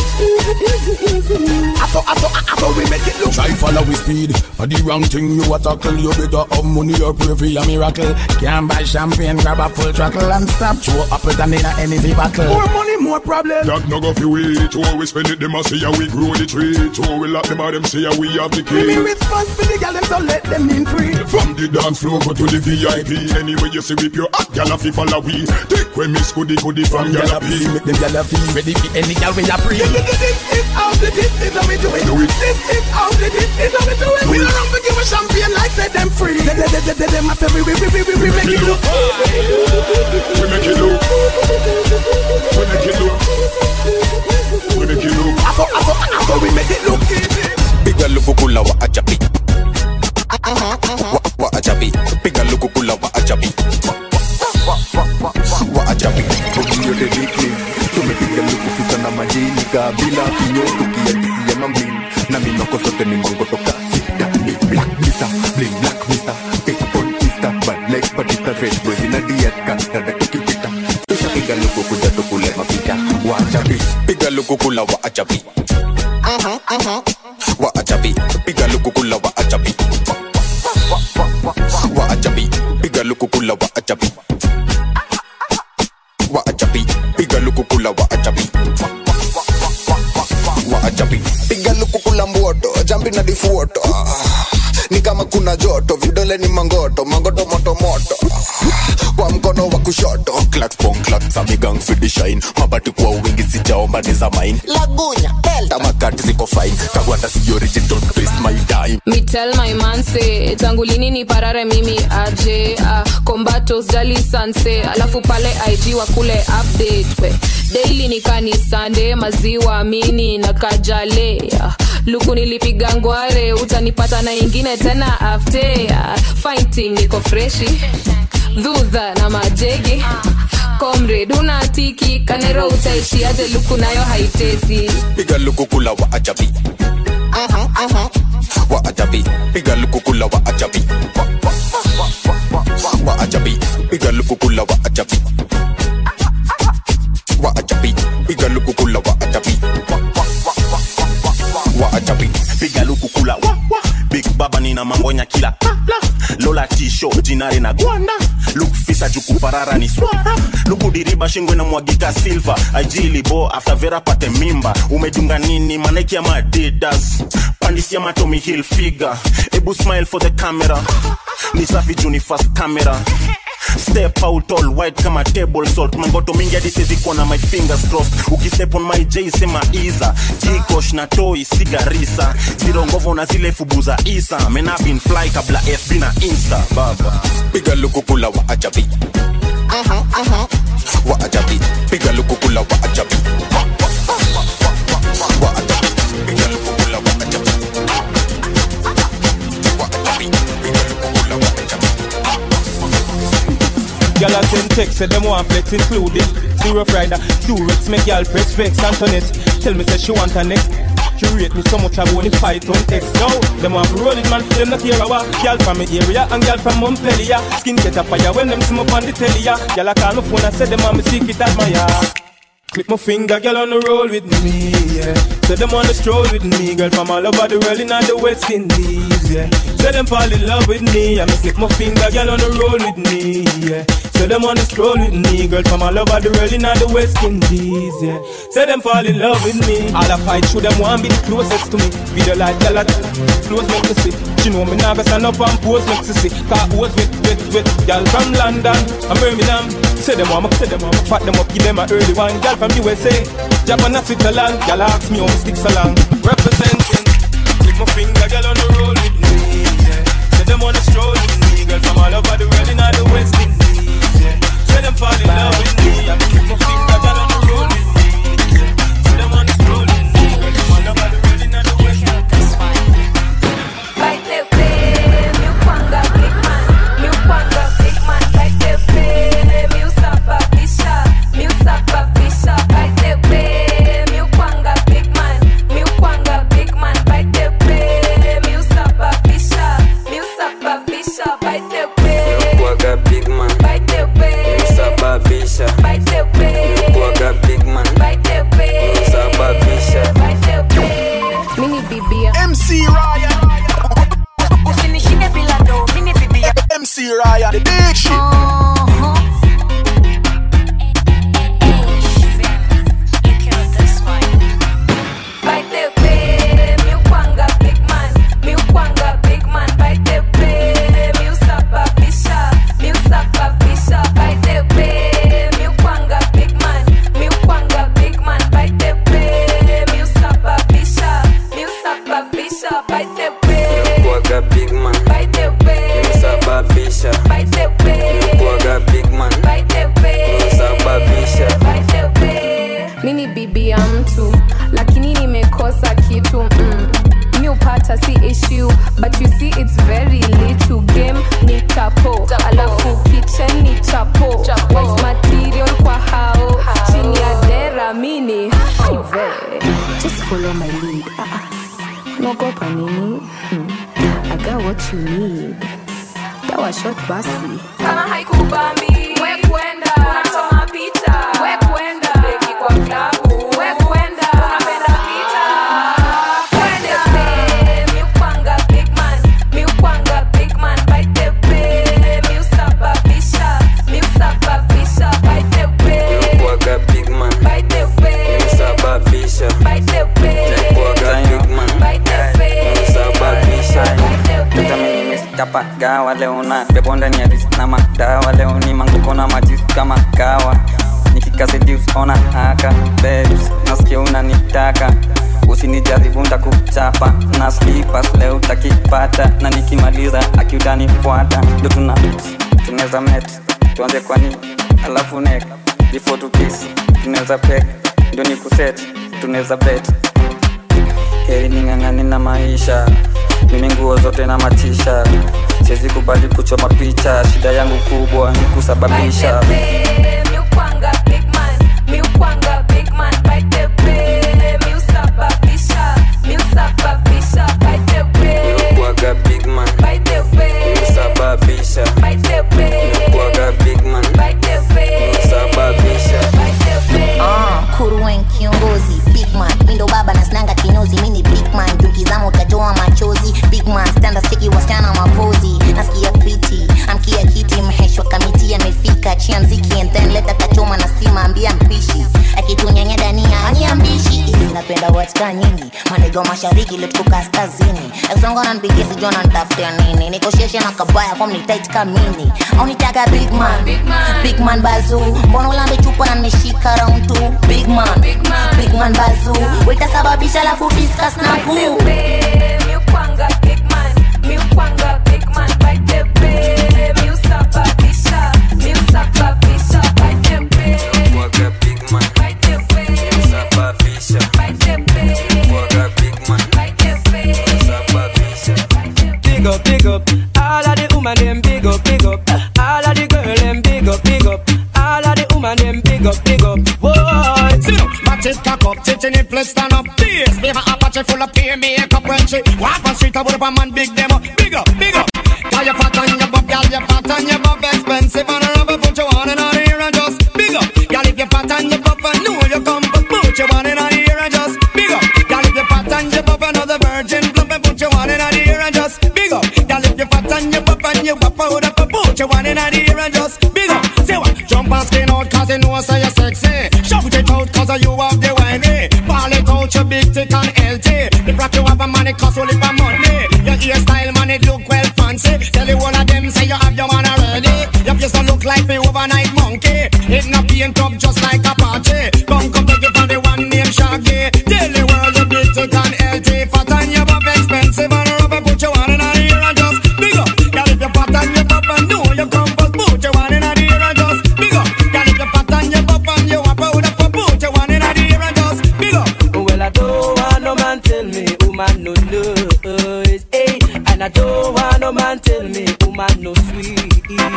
After after after we make it look. Try follow with speed, but the wrong thing you a tackle. You better have money or pray for a miracle. Can't buy champagne, grab a full throttle and stop. Show up with an in a any battle. More money, more problem. That no go fi wait. Oh, we spend it, them a say how we grow the tree. Oh, we lock them out, them say how we have the key. We response for the gal, them so let them in free. From the dance floor go to the V I P. Anyway you see whip your hot gal a fi follow we. Take when miss goody goody from gal a P. Make them gal a feel ready for any gal we a pre. This is how the this is how we do it. This is how the this is how we do it. We don't run for give a champion like say them free. They they they they them a say we we we we we make it look. We make it look. We make it look. We make it look. After after after we make it look easy. Piga lukukula wa ajabi. Wa wa ajabi. Piga lukukula wa ajabi. Wa ajabi. Tukiyo dediki, tumepiga lukufisa na majini kabila kinyo tukiadisia mamini na minoko sote ni mangoto kasita. Big black mister, bling black mister, big on mister, bad leg patista red boys in a diet kanta da tukipita. Tusha piga lukukuja tukule mapita. Wa ajabi. Piga lukukula wa ajabi. Wa ajabi. Piga lukukula wa ajabi. Wa ajabi. Piga lukukula wa ajabi. Wa ajabi. Piga lukukula wa ajabi. Wa ajabi. Piga lukukula mboto, jambi na difuoto. Ni kama kuna joto, vidole ni mangoto, mangoto moto moto. Kwa mkono wa kushoto, clacks pong clacks amigang for the shine. Mabati kwa wingi sijaomba ni za mine. Lagunya, Delta Tamakati ziko fine. Kagwanda si origin, don't waste my time. Me tell my man say tangu lini ni parare mimi aje uh, Combatos jali sanse alafu pale I G wa kule update we. Daily ni kanisande maziwa mini na kajale uh, luku nilipiga ngware utanipata na ingine tena after uh, fighting niko freshi dhudha na majegi comrade unatiki kanero utaishi aje luku nayo haitezi. Piga lukukula wa ajabi. Aha aha. Wa ajabi. Piga lukukula wa ajabi. Wa ajabi. Piga lukukula wa ajabi. Wa ajabi. Piga lukukula wa ajabi. Wa ajabi. Piga lukukula wa wa. Big baba nina mambonya kila Lola t-shirt jinare na gwanda. Look fisa juku parara ni swara. Luku diriba shingwe na mwagika silver. Ajili bo after vera pate mimba. Umedunga nini maneki ya Adidas. Pandisi ya matomi hill figure. Ebu smile for the camera. Nisafi juni fast camera. Step out all white kama table salt. Mangoto mingi hadi siwezi kuona my fingers crossed. Ukistep on my J sema Iza. Jikosh na toy sigarisa. Zero ngovo na zile fubuza Isa. Men I've been fly kabla F B na Insta baba. Piga lukukula wa ajabi. Aha aha. Wa ajabi. Piga lukukula wa ajabi. Wa ajabi. Piga lukukula wa ajabi. Wa ajabi. Piga lukukula wa ajabi. Y'all are send text, say them want flex included. Zero Friday, two Rex, make y'all press vex and turn it. Tell me say she want her next. rate me so much I won't fight on X now. Them want to roll it man, them not care about. Girl from my area and girl from Montpellier. Skin get a fire when them see me on the telly. Girl I call my phone and say them want me secret admire. Click my finger, girl on the roll with me, yeah. So them on the stroll with me, girl from all over the world in all the West Indies, yeah. So them fall in love with me, I me click my finger, girl on the roll with me, yeah. So them on the stroll with me, girl from all over the world in all the West Indies, yeah. So them fall in love with me. All I fight through them want be the closest to me. Video like girl at close make me see. She know me now go stand up and pose make me see. Car was with with with girl from London and Birmingham. Say them want me, say them want me, fat them up, give them a early one. Girl from U S A, Japan and Switzerland. Girl ask me how me stick so long. Representing, keep my finger, girl on the roll with me, yeah. Say them on the stroll with me, girl from all over the world in all the West Indies, yeah. Say them fall in love with me, I keep my finger, girl on the roll with me, yeah. Say them on the stroll with me, girl from all over the world in all the West Indies. Bite the play, mi kwanga big man, mi kwanga big man. Bite the play, mi usapa fisha, mi usapa fisha. Bite the play, mi kwanga big man, mi kwanga big man. Bite the play, mi usapa fisha, mi usapa fisha. Bite the play, mi kwanga big man. Bite the play, mi usapa fisha. Bite the play, mi kwanga big man. Bite the play, mi usapa fisha. Bite the play. Mini Bibia M C Ryan. Usinishike bila do, mini Bibia M C Ryan, the big shit. Uh-huh. Bite the play, mi kwanga big man, mi kwanga big man. Bite the play, mi usapa fisha, mi usapa fisha. Bite the play, mi kwanga big man, mi kwanga big man. Bite the play, mi usapa fisha, mi usapa fisha. Bite the play, mi kwanga big man. Bite the play, mi usapa fisha. Bite the play, mi kwanga big man. Bite the play, mi usapa fisha. Bite the play. Mini bibi ya mtu lakini nimekosa kitu mm. Mi upata si issue but you see it's very little. Game ni chapo, alafu kitchen ni chapo, white material kwa hao chini ya dera mini hive. Just follow my lead. Ah, ah. Naogopa nini? Hmm. I got what you need. Dawa shot basi kama haikubambi we kwenda unachoma picha we kwenda beki kwa klabu we kwenda unapenda pita kwenda play mi kwanga big man mi kwanga big man. Bite the play mi usapa fisha mi usapa fisha. Bite the play mi kwanga big man. Bite the play mi usapa fisha. Bite the play mi kwanga big man. Bite the play mi usapa fisha. Vitamini miskapa gawa leo na bebo ndani ya risk na madawa. Leo ni manguko na majis kama kawa. Nikikasedius ona haka babes, nasikia unanitaka. Usinijaribu ndakuchapa na slippers leo utakipata. Na nikimaliza akiudani fuata. Ndo tuna tuneza met tuanze kwa nini alafu neck before to kiss tuneza pek ndo ni kuset tuneza bet. Heri ning'ang'ani na maisha, mimi nguo zote na matisha. Siwezi kubali kuchoma picha, shida yangu kubwa ni kusababisha. Bite the play, mi kwanga big man, mi kwanga big man. Bite the play, mi usapa fisha, mi usapa fisha. Bite the play, mi kwanga big man. Bite the play, mi usapa fisha. Bite the play, mi kwanga big man. Bite the play, mi usapa fisha. Bite the play. Ah, kuruwen kiongozi big man, mindo baba na snanga kinyozi. Mini big man, tukizama utatoa machozi. Big man, stand sticky wasichana mapozi. Nasikia fiti, amkia kiti mheshwa kamiti amefika. Chia mziki and then leta kachoma na sima ambia mpishi. Akitunyanya dania aniambishi. Hizi napenda watika nyingi, manego mashariki letuko kaskazini. Exonga na npigia sijua na nitafutia nini. Niko sheshe na kabaya kwa mnitight kamini. Au nitaka big man, big man, big man bazu. Mbono ulambe chupa na nimeshika round two. Big man, big man, big man bazu. Weta sababisha lafu discuss na poo. Bite the play, mi kwanga big man, mi kwanga big man. Bite the play, mi usapa fisha, mi usapa fisha. Bite the play, mi kwanga big man. Bite the play, mi usapa fisha. Bite the play, mi kwanga big man. Bite the play, mi usapa fisha. Big up, big up, all of the woman them big up, big up, all of the girl them big up, big up, all of the woman them big up, big up. Whoa, sit up, match it, cock up, sit in it, place stand up. This, we have a patch full of make up when she walk on street. I would up a man big them up, big up, big up. Cause you fat on your butt, girl, you fat on your butt, expensive and a rubber put you on and on here and just big up. Girl, if you fat on your butt, I know you come, but put you on and on here and just big up. Girl, if you fat on your butt, another virgin plump and put you on and on here and just big up. Girl, if you fat on your butt and you butt out up, put you on and on here and just big up. Say what? Jump and skin out cause you know so you're sexy. Shout it out cause you have the whiny. Ball it out your big thick and healthy. The rock you have a money cost only for money. Your hairstyle man it look well fancy. Tell you one of them say you have your man already. Your face don't look like the overnight monkey. It not paint up just like a party. Come come take it from the one named Shaggy. Tell the world you big thick and healthy. Fat and your buff expensive and rubber put you on in a ear and just big up. Girl if you fat and your buff and know you come first put you on in a ear and just big up. Girl if you fat and your buff and you up out up put you on in a ear and just big up. Well I don't want no man tell me woman no knows, hey. And I don't want no man tell me woman no sweet,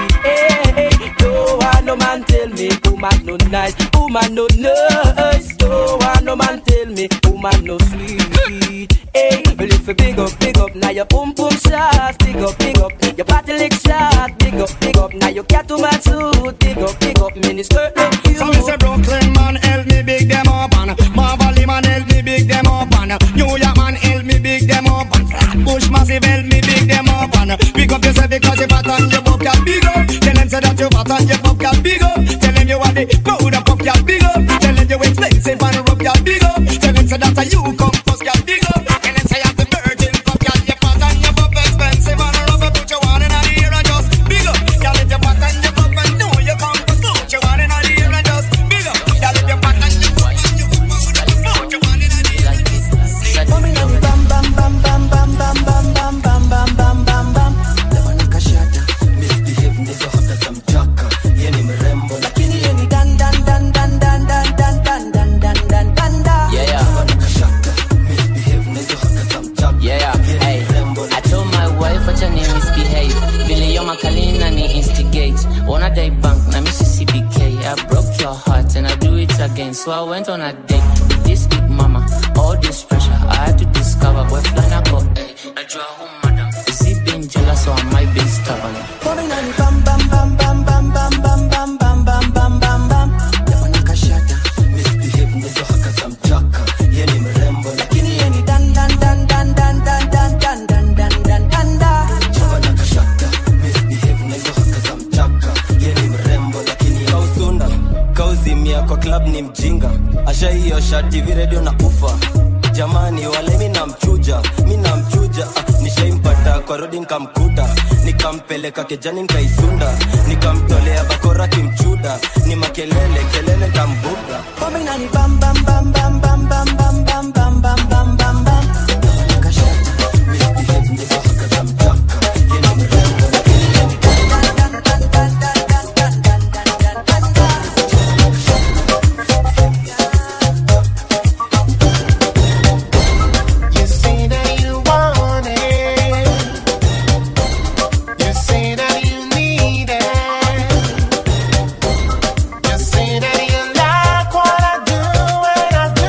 hey, hey. Don't want no man tell me woman no nice, woman no nice. Don't want no man tell me woman no sweet, hey. Well if you big up, big up, now your pum pum shots. Big up, big up, your body lick shot. Big up, big up, now your cat to my suit. Big up, big up, mini skirt look cute. So me say Brooklyn man help me big them up and Marvally man help me big them up and New York man help me big them up and Flatbush massive help me big them up and pick up yourself because you fat and your buff cat big up. Tell them say that you fat and your buff cat big up. Tell them you are the powder puff cat big up. Tell them you expensive and rough cat big up. Tell them say that you come first cat big up. Tell them say I'm the virgin puff cat. You fat and your buff expensive and rough put you on in a ear and just big up. Girl if you fat and your buff and know you come first put you on in a ear and just big up. Girl if you fat and your buff and you come first put you on in a ear and just big up. Bam bam bam bam bam bam bam bam bam bam bam bam bam. Leo nikashata misbehave nizo hata samchaka. Yeye ni mrembo lakini yeye ni dan dan dan dan dan dan dan dan dan dan dan dan dan. Yeah yeah. Leo nikashata misbehave nizo hata samchaka. Yeah yeah. Hey, I told my wife what your name misbehave. Vile yo makalina ni instigate. Wanna day bank na Mississippi K. I broke your heart and I do it again. So I went on a date with this big mama. All this pressure I had to discover where flying I go. Hey, I draw home madam. Is he being jealous or am I being stubborn? Coming on bam bam bam bam bam bam bam bam bam bam bam bam bam. Leo nikashata misbehave nizo haka samchaka. Yeye ni mrembo lakini yeye ni dan dan dan dan dan dan dan dan dan dan dan dan dan. Leo nikashata misbehave nizo haka samchaka. Yeye ni mrembo lakini kausunda kauzimia kwa club ni mjinga. Asha hiyo shati viredio na ufa. Jamani wale mi namchuja, mi namchuja ah, nishaimpata kwa rodi nikamkuta. Nikampeleka kejani nikaisunda. Nikamtolea bakora kimchuda. Ni makelele, kelele kambuga. Kombi na ni bam bam bam bam bam bam bam bam bam bam bam bam bam. Nikashata, misbehave nizo haka samchaka. Yeye ni mrembo lakini yeye ni dan dan dan dan dan dan dan dan dan dan. I do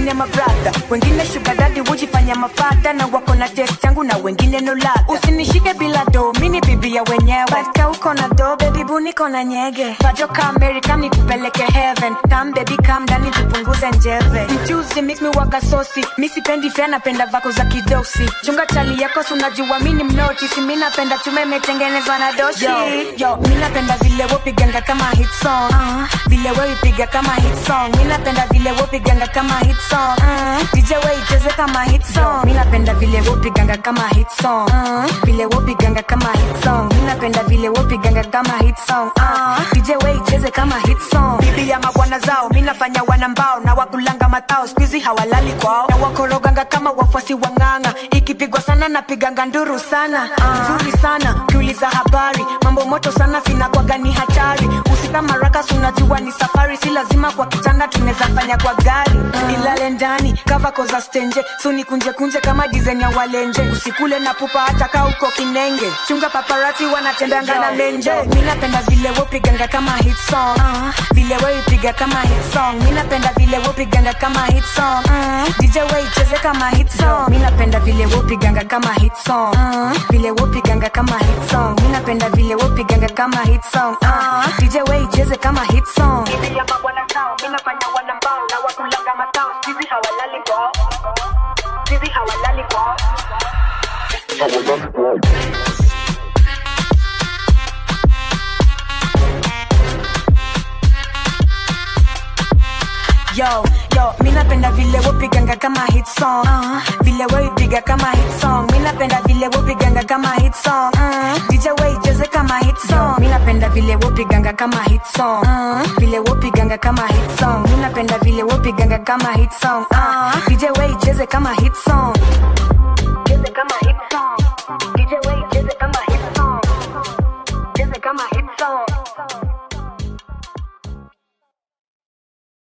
wengine mabrada, wengine sugar daddy hujifanya mafata na wako na test yangu na wengine no ladha. Usinishike bila do, mini bibi ya wenyewe. Batka uko na do, baby bu niko na nyege. Vajoka America nikupeleke heaven. Come baby come ndani tupunguze njeve. Mchuzi mix me waka sosi, mi sipendi fea napenda vako za kidosi. Chunga chali yako sunajua mini mnoti, si mi napenda chume metengenezwa na doshi. Yo, yo, mi napenda vile wopiganga kama hit song. Uh, vile woipiga kama hit song. Mi napenda vile wopiganga kama hit song. Uh, D J we icheze kama hit song. Mi napenda vile wopiganga kama hit song. Uh, vile wopiganga kama hit song. Mi napenda vile wopiganga kama hit song. Uh, D J we icheze kama hit song. Bibi ya mabwana zao, mi nafanya wanambao na wakulanga matao, squeezy hawalali kwao. Na wakoroganga kama wafuasi wanganga, ikipigwa sana napiganga nduru sana. Nzuri uh, sana, kiuliza habari, mambo moto sana fina kwa gani hatari. Usika maraka sunajua ni safari, si lazima kwa kitanda tuneza fanya kwa gari. uh, Nilale ndani, kava koza stenje, suni kunje kunje kama design ya walenje. Usikule na pupa hata kaa uko kinenge, chunga paparazzi wanatendanga na menje. Mi napenda vile wopiganga kama hit song. uh, Vile woipiga kama hit song. Mi napenda vile wopiganga kama hit song. uh, D J we icheze kama hit song. Mi napenda vile wopiganga kama hit song. uh, Vile wopiganga kama hit song. Mi napenda vile wopiganga kama hit song. uh, D J we icheze kama hit song. Bibi ya mabwana zao, mi nafanya wanambao na wakulanga matao, squeezy hawalali kwao, squeezy hawalali kwao. Yo, yo, mi napenda vile wopiganga kama hit song. uh, Vile woipiga kama hit song. Mi napenda vile wopiganga kama hit song. uh, D J we icheze kama hit song. Mi napenda vile wopiganga kama hit song. uh, Vile wopiganga kama hit song. Mi napenda vile wopiganga kama hit song. uh, D J we icheze kama hit song. Icheze kama hit song. D J we icheze kama hit song. Icheze kama hit song.